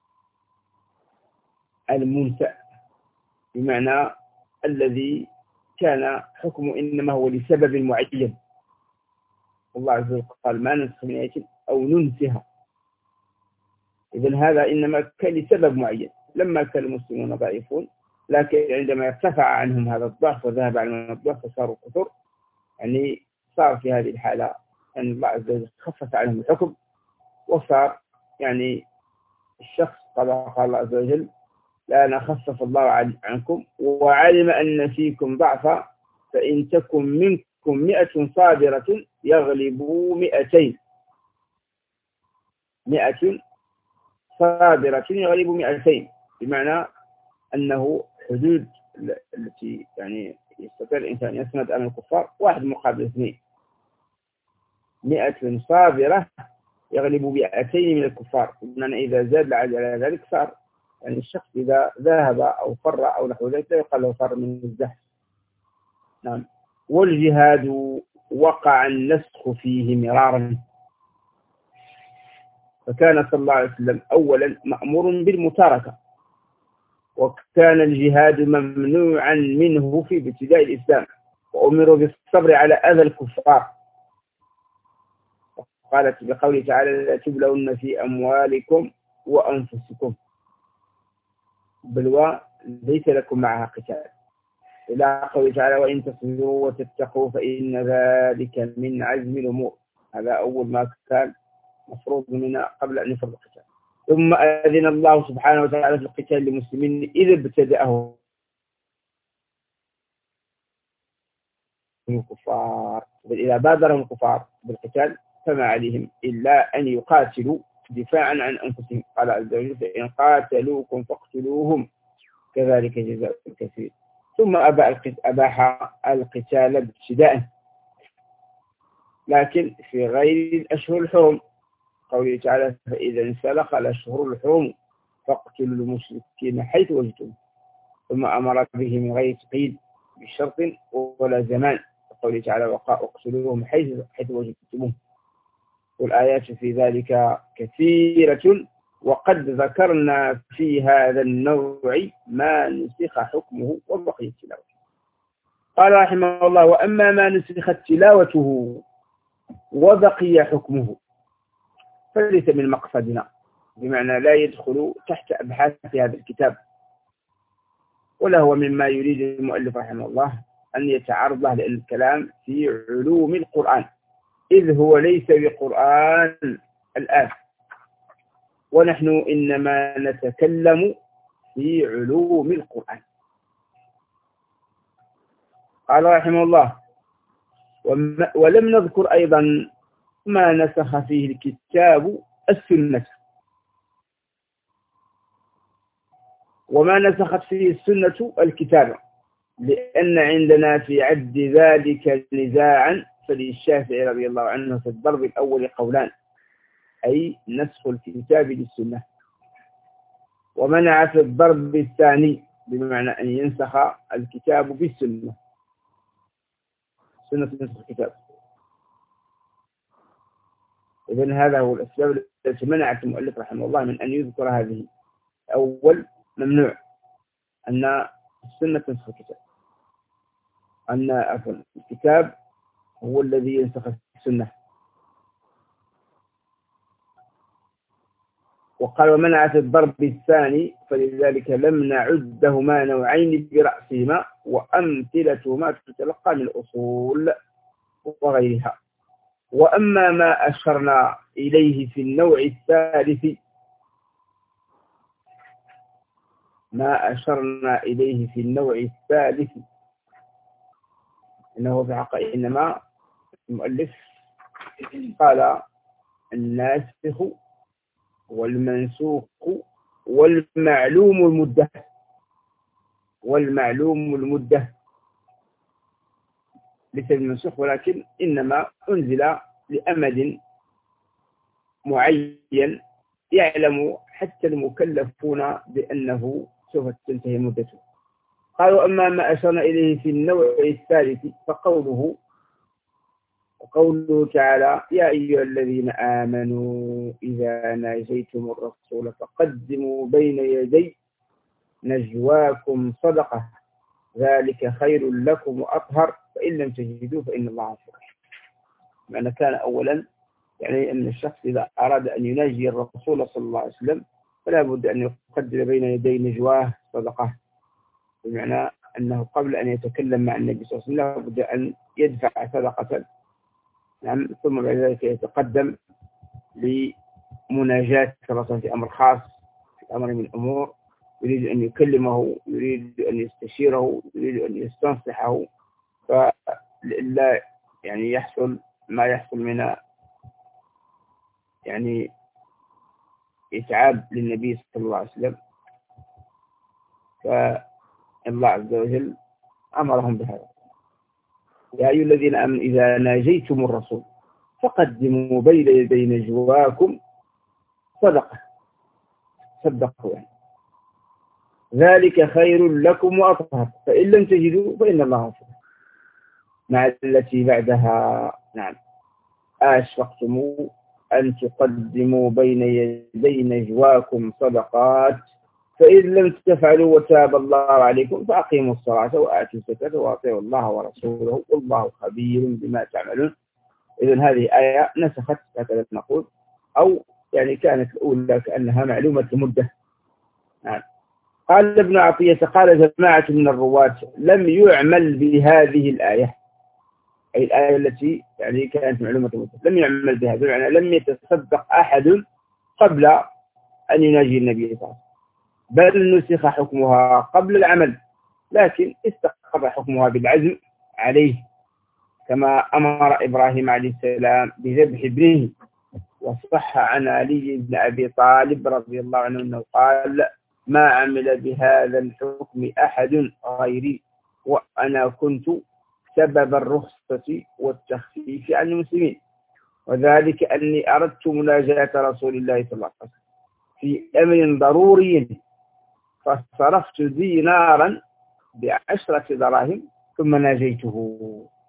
المنسأ بمعنى الذي كان حكمه إنما هو لسبب معين. الله عز وجل قال ما ننسخ من آية أو ننسها، إذن هذا إنما كان لسبب معين. لما كان المسلمون ضعيفون لكن عندما ارتفع عنهم هذا الضعف وذهب عنهم الضعف فصاروا كثر، يعني صار في هذه الحالة أن الله عز وجل خفف عنهم الحكم وصار يعني الشخص كما قال الله عز وجل لأن خفف الله عنكم وعلم أن فيكم ضعفا فإن تكن منكم مئة صابرة يغلبوا مئتين. مئة صابرة يغلبوا مئتين بمعنى أنه حدود التي يعني يستطيع الإنسان يسند أمام الكفار واحد مقابل اثنين. مئة صابرة يغلبوا مئتين من الكفار، بمعنى إذا زاد على ذلك صار يعني الشخص إذا ذهب أو فر أو نحو ذلك لا يقال له فر من الزحف. نعم. والجهاد وقع النسخ فيه مرارا، فكان صلى الله عليه وسلم أولا مأمور بالمتاركة، وكان الجهاد ممنوعا منه في ابتداء الإسلام، وأمروا بالصبر على أذى الكفار. قالت بقوله تعالى لا تبلون في أموالكم وأنفسكم، بلوى ليس لكم معها قتال، إلى قوله تعالى وإن تصبروا وتتقوا فإن ذلك من عزم الأمور. هذا أول ما كان مفروض منا قبل أن يفرض القتال. ثم أذن الله سبحانه وتعالى في القتال للمسلمين إذا ابتدأه الكفار، إذا بادرهم الكفار بالقتال فما عليهم إلا أن يقاتلوا دفاعا عن أنفسهم. قال عز وجل فإن قاتلوكم فاقتلوهم كذلك جزاء الكافرين. ثم أباح القتال ابتداء لكن في غير الأشهر الحرم، قوله تعالى فإذا انسلخ الأشهر الحرم فاقتلوا المشركين حيث وجدتم. ثم أمر به من غير تقييد بشرط ولا زمان، قوله تعالى واقتلوهم حيث حيث وجدتموه. والآيات في ذلك كثيرة، وقد ذكرنا في هذا النوع ما نسخ حكمه وبقي تلاوته. قال رحمه الله وأما ما نسخت تلاوته وبقي حكمه فليس من مقصدنا، بمعنى لا يدخل تحت أبحاث هذا الكتاب، ولا هو مما يريد المؤلف رحمه الله أن يتعرض له، لأن الكلام في علوم القرآن إذ هو ليس بقرآن الآن، ونحن إنما نتكلم في علوم القرآن. قال رحمه الله ولم نذكر أيضا ما نسخ فيه الكتاب السنة، وما نسخت فيه السنة الكتاب، لأن عندنا في عد ذلك نزاعا، فللشافعي رضي الله عنه في الضرب الأول قولان، أي نسخ الكتاب للسنة، ومنع في الضرب الثاني بمعنى أن ينسخ الكتاب بالسنة، سنة نسخ الكتاب. إذن هذا هو الأسباب التي منعت المؤلف رحمه الله من أن يذكر هذه. أول ممنوع أن السنة تنسخ الكتاب، أن الكتاب هو الذي ينسخ السنة، وقال ومنعت الضرب الثاني فلذلك لم نعدهما نوعين برأسهما وأمثلتهما تتلقى من الأصول وغيرها. وأما ما أشرنا إليه في النوع الثالث ما أشرنا إليه في النوع الثالث إنه في حق إنما المؤلف قال الناسخ والمنسوخ والمعلوم المدة والمعلوم المدة ليس المنسوخ ولكن إنما أنزل لأمد معين يعلم حتى المكلفون بأنه سوف تنتهي مدته. قالوا أما ما أشرنا إليه في النوع الثالث فقوله وقوله تعالى يا أيها الذين آمنوا إذا ناجيتم الرسول فقدموا بين يدي نجواكم صدقة ذلك خير لكم وأطهر فإن لم تجدوا فإن الله غفور رحيم. معنى كان أولا يعني أن الشخص إذا أراد أن يناجي الرسول صلى الله عليه وسلم فلا بد أن يقدم بين يدي نجواه صدقة، بمعنى أنه قبل أن يتكلم مع النبي صلى الله عليه وسلم لا بد أن يدفع صدقة، نعم، ثم بعد ذلك يتقدم لمناجاة صلى في أمر خاص في أمر من الأمور، يريد أن يكلمه، يريد أن يستشيره، يريد أن يستنصحه، فلا يعني يحصل ما يحصل من يعني إتعاب للنبي صلى الله عليه وسلم. فالله عز وجل أمرهم بهذا يا أيها الذين آمنوا إذا ناجيتم الرسول فقدموا بين يدي نجواكم صدقة صدقوا يعني ذلك خير لكم وأطهر فإن لم تجدوا فإن الله غفور. مع التي بعدها نعم أشفقتم أن تقدموا بين يدي نجواكم صدقات فإن لم تفعلوا وتاب الله عليكم فأقيموا الصلاة وآتوا الزكاة وأطيعوا الله ورسوله والله خبير بما تعملون. إذن هذه آية نسخت هكذا نقول، أو يعني كانت الأولى كأنها معلومة مدة. نعم. قال ابن عطية قال جماعة من الرواة لم يعمل بهذه الآية، أي الآية التي يعني كانت معلومة مدة لم يعمل بها، بمعنى لم يتصدق أحد قبل أن يناجي النبي صلى الله عليه وسلم، بل نسخ حكمها قبل العمل، لكن استقر حكمها بالعزم عليه كما أمر إبراهيم عليه السلام بذبح ابنه. وصح عن علي بن أبي طالب رضي الله عنه أنه قال ما عمل بهذا الحكم أحد غيري وأنا كنت سبب الرخصة والتخفيف عن المسلمين، وذلك أني أردت مناجاة رسول الله صلى الله عليه وسلم في أمر ضروري فصرفت دينارا بعشرة دراهم ثم ناجيته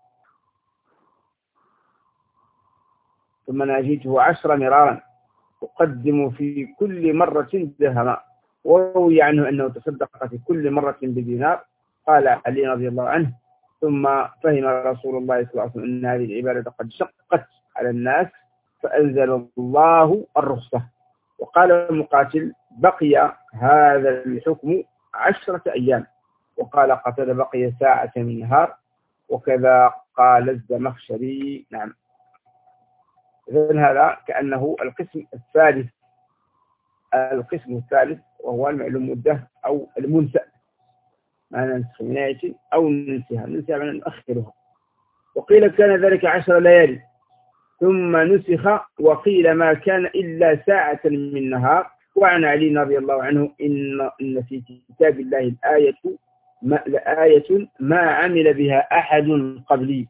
ثم ناجيته عشر مرارا أقدم في كل مرة درهما، وروي عنه أنه تصدق في كل مرة بدينار. قال علي رضي الله عنه ثم فهم رسول الله صلى الله عليه وسلم أن هذه العبادة قد شقت على الناس فأنزل الله الرخصة. وقال مقاتل بقي هذا الحكم عشرة أيام، وقال قتل بقي ساعة من نهار، وكذا قال الزمخشري. نعم. إذن هذا كأنه القسم الثالث القسم الثالث وهو المعلوم مدة أو المنسأ، ما ننسخ من آية أو ننسها ننسها من نؤخرها. وقيل كان ذلك عشر ليالي ثم نسخ، وقيل ما كان إلا ساعة من نهار. وعن علي رضي الله عنه إن, إن في كتاب الله الآية ما, لآية ما عمل بها أحد قبلي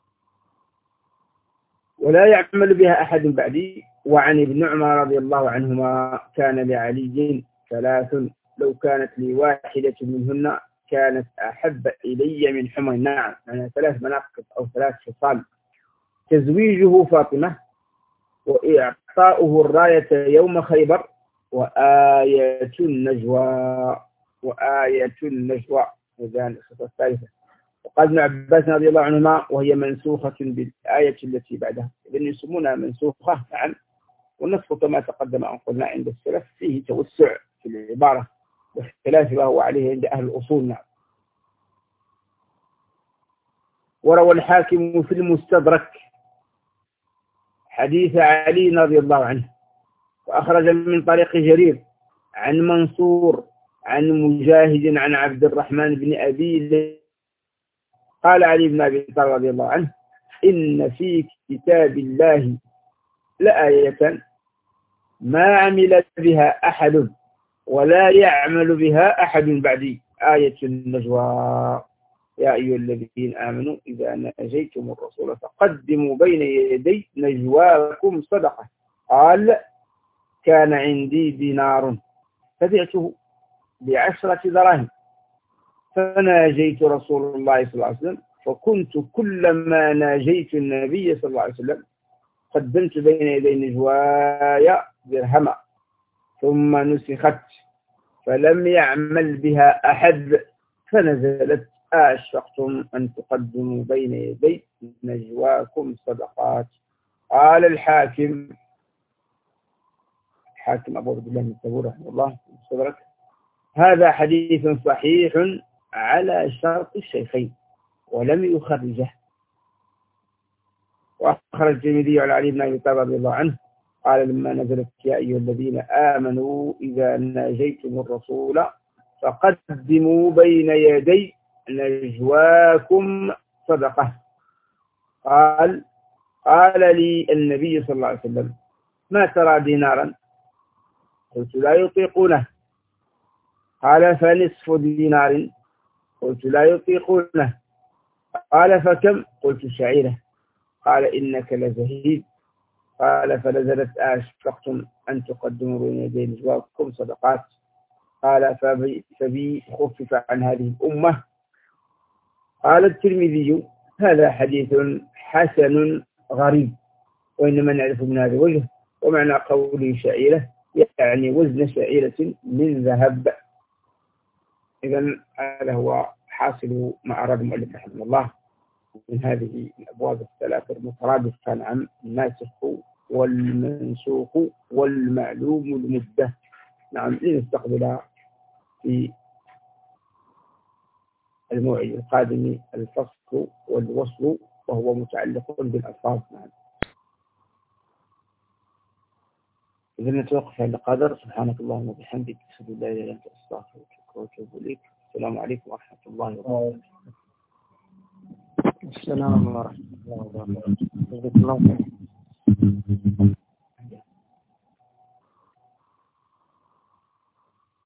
ولا يعمل بها أحد بعدي. وعن ابن عمر رضي الله عنهما كان لعلي ثلاث لو كانت لي واحدة منهن كانت أحب إلي من حمر. نعم، يعني ثلاث مناقب أو ثلاث خصال: تزويجه فاطمة، وإعطاؤه الراية يوم خيبر، وآية النجوى وآية النجوى هذه الخصال الثالثة. وقال ابن عباس رضي الله عنهما وهي منسوخة بالآية التي بعدها، إذن يسمونها منسوخة. نعم، والنسخ كما تقدم أن قلنا عند السلف فيه توسع في العبارة باختلاف ما هو عليه عند أهل الأصول. نعم. وروى الحاكم في المستدرك حديث علي رضي الله عنه، وأخرج من طريق جرير عن منصور عن مجاهد عن عبد الرحمن بن أبي. قال علي بن أبي طالب رضي الله عنه: إن في كتاب الله لآية ما عمل بها أحد ولا يعمل بها أحد بعدي، آية النجوى. يا أيها الذين آمنوا إذا ناجيتم الرسول فقدموا بين يدي نجواكم صدقة. قال: كان عندي دينار فبعته بعشرة دراهم فناجيت رسول الله صلى الله عليه وسلم، فكنت كلما ناجيت النبي صلى الله عليه وسلم قدمت بين يدي نجواي درهما، ثم نسخت فلم يعمل بها أحد فنزلت: أشفقتم أن تقدموا بين يدي نجواكم صدقات. قال الحاكم حاكم أبو عبد الله بن الزبور رحمه الله صدرك: هذا حديث صحيح على شرط الشيخين ولم يخرجه. وأخرج الترمذي على علي بن أبي طالب رضي الله عنه قال: لما نزلت يا أيها الذين آمنوا إذا ناجيتم الرسول فقدموا بين يدي نجواكم صدقة. قال قال لي النبي صلى الله عليه وسلم: ما ترى دينارا؟ قلت: لا يطيقونه. قال: فنصف دينار؟ قلت: لا يطيقونه. قال: فكم؟ قلت: شعيرة. قال: إنك لزهيد. قال: فنزلت: أشفقتم أن تقدموا بين يدي نجواكم صدقات. قال: فبي, فبي خفف عن هذه الأمة. قال الترمذي: هذا حديث حسن غريب، وإنما نعرف من هذا الوجه. ومعنى قوله شعيرة يعني وزن شعيرة من ذهب. إذن هذا هو حاصل ما أراد المؤلف رحمه الله من هذه الأبواب الثلاثة المترادفة: عن الناسخ والمنسوخ والمعلوم المدة. نعم، لنستقبل في الموعد القادم الفصل والوصل وهو متعلق بالألفاظ. نعم. إذا نتوقف عند قدر. سبحانك اللهم وبحمدك، أشهد أن لا إله إلا أنت، أستغفرك وأتوب إليك. السلام عليكم ورحمة الله وبركاته. السلام ورحمة الله وبركاته.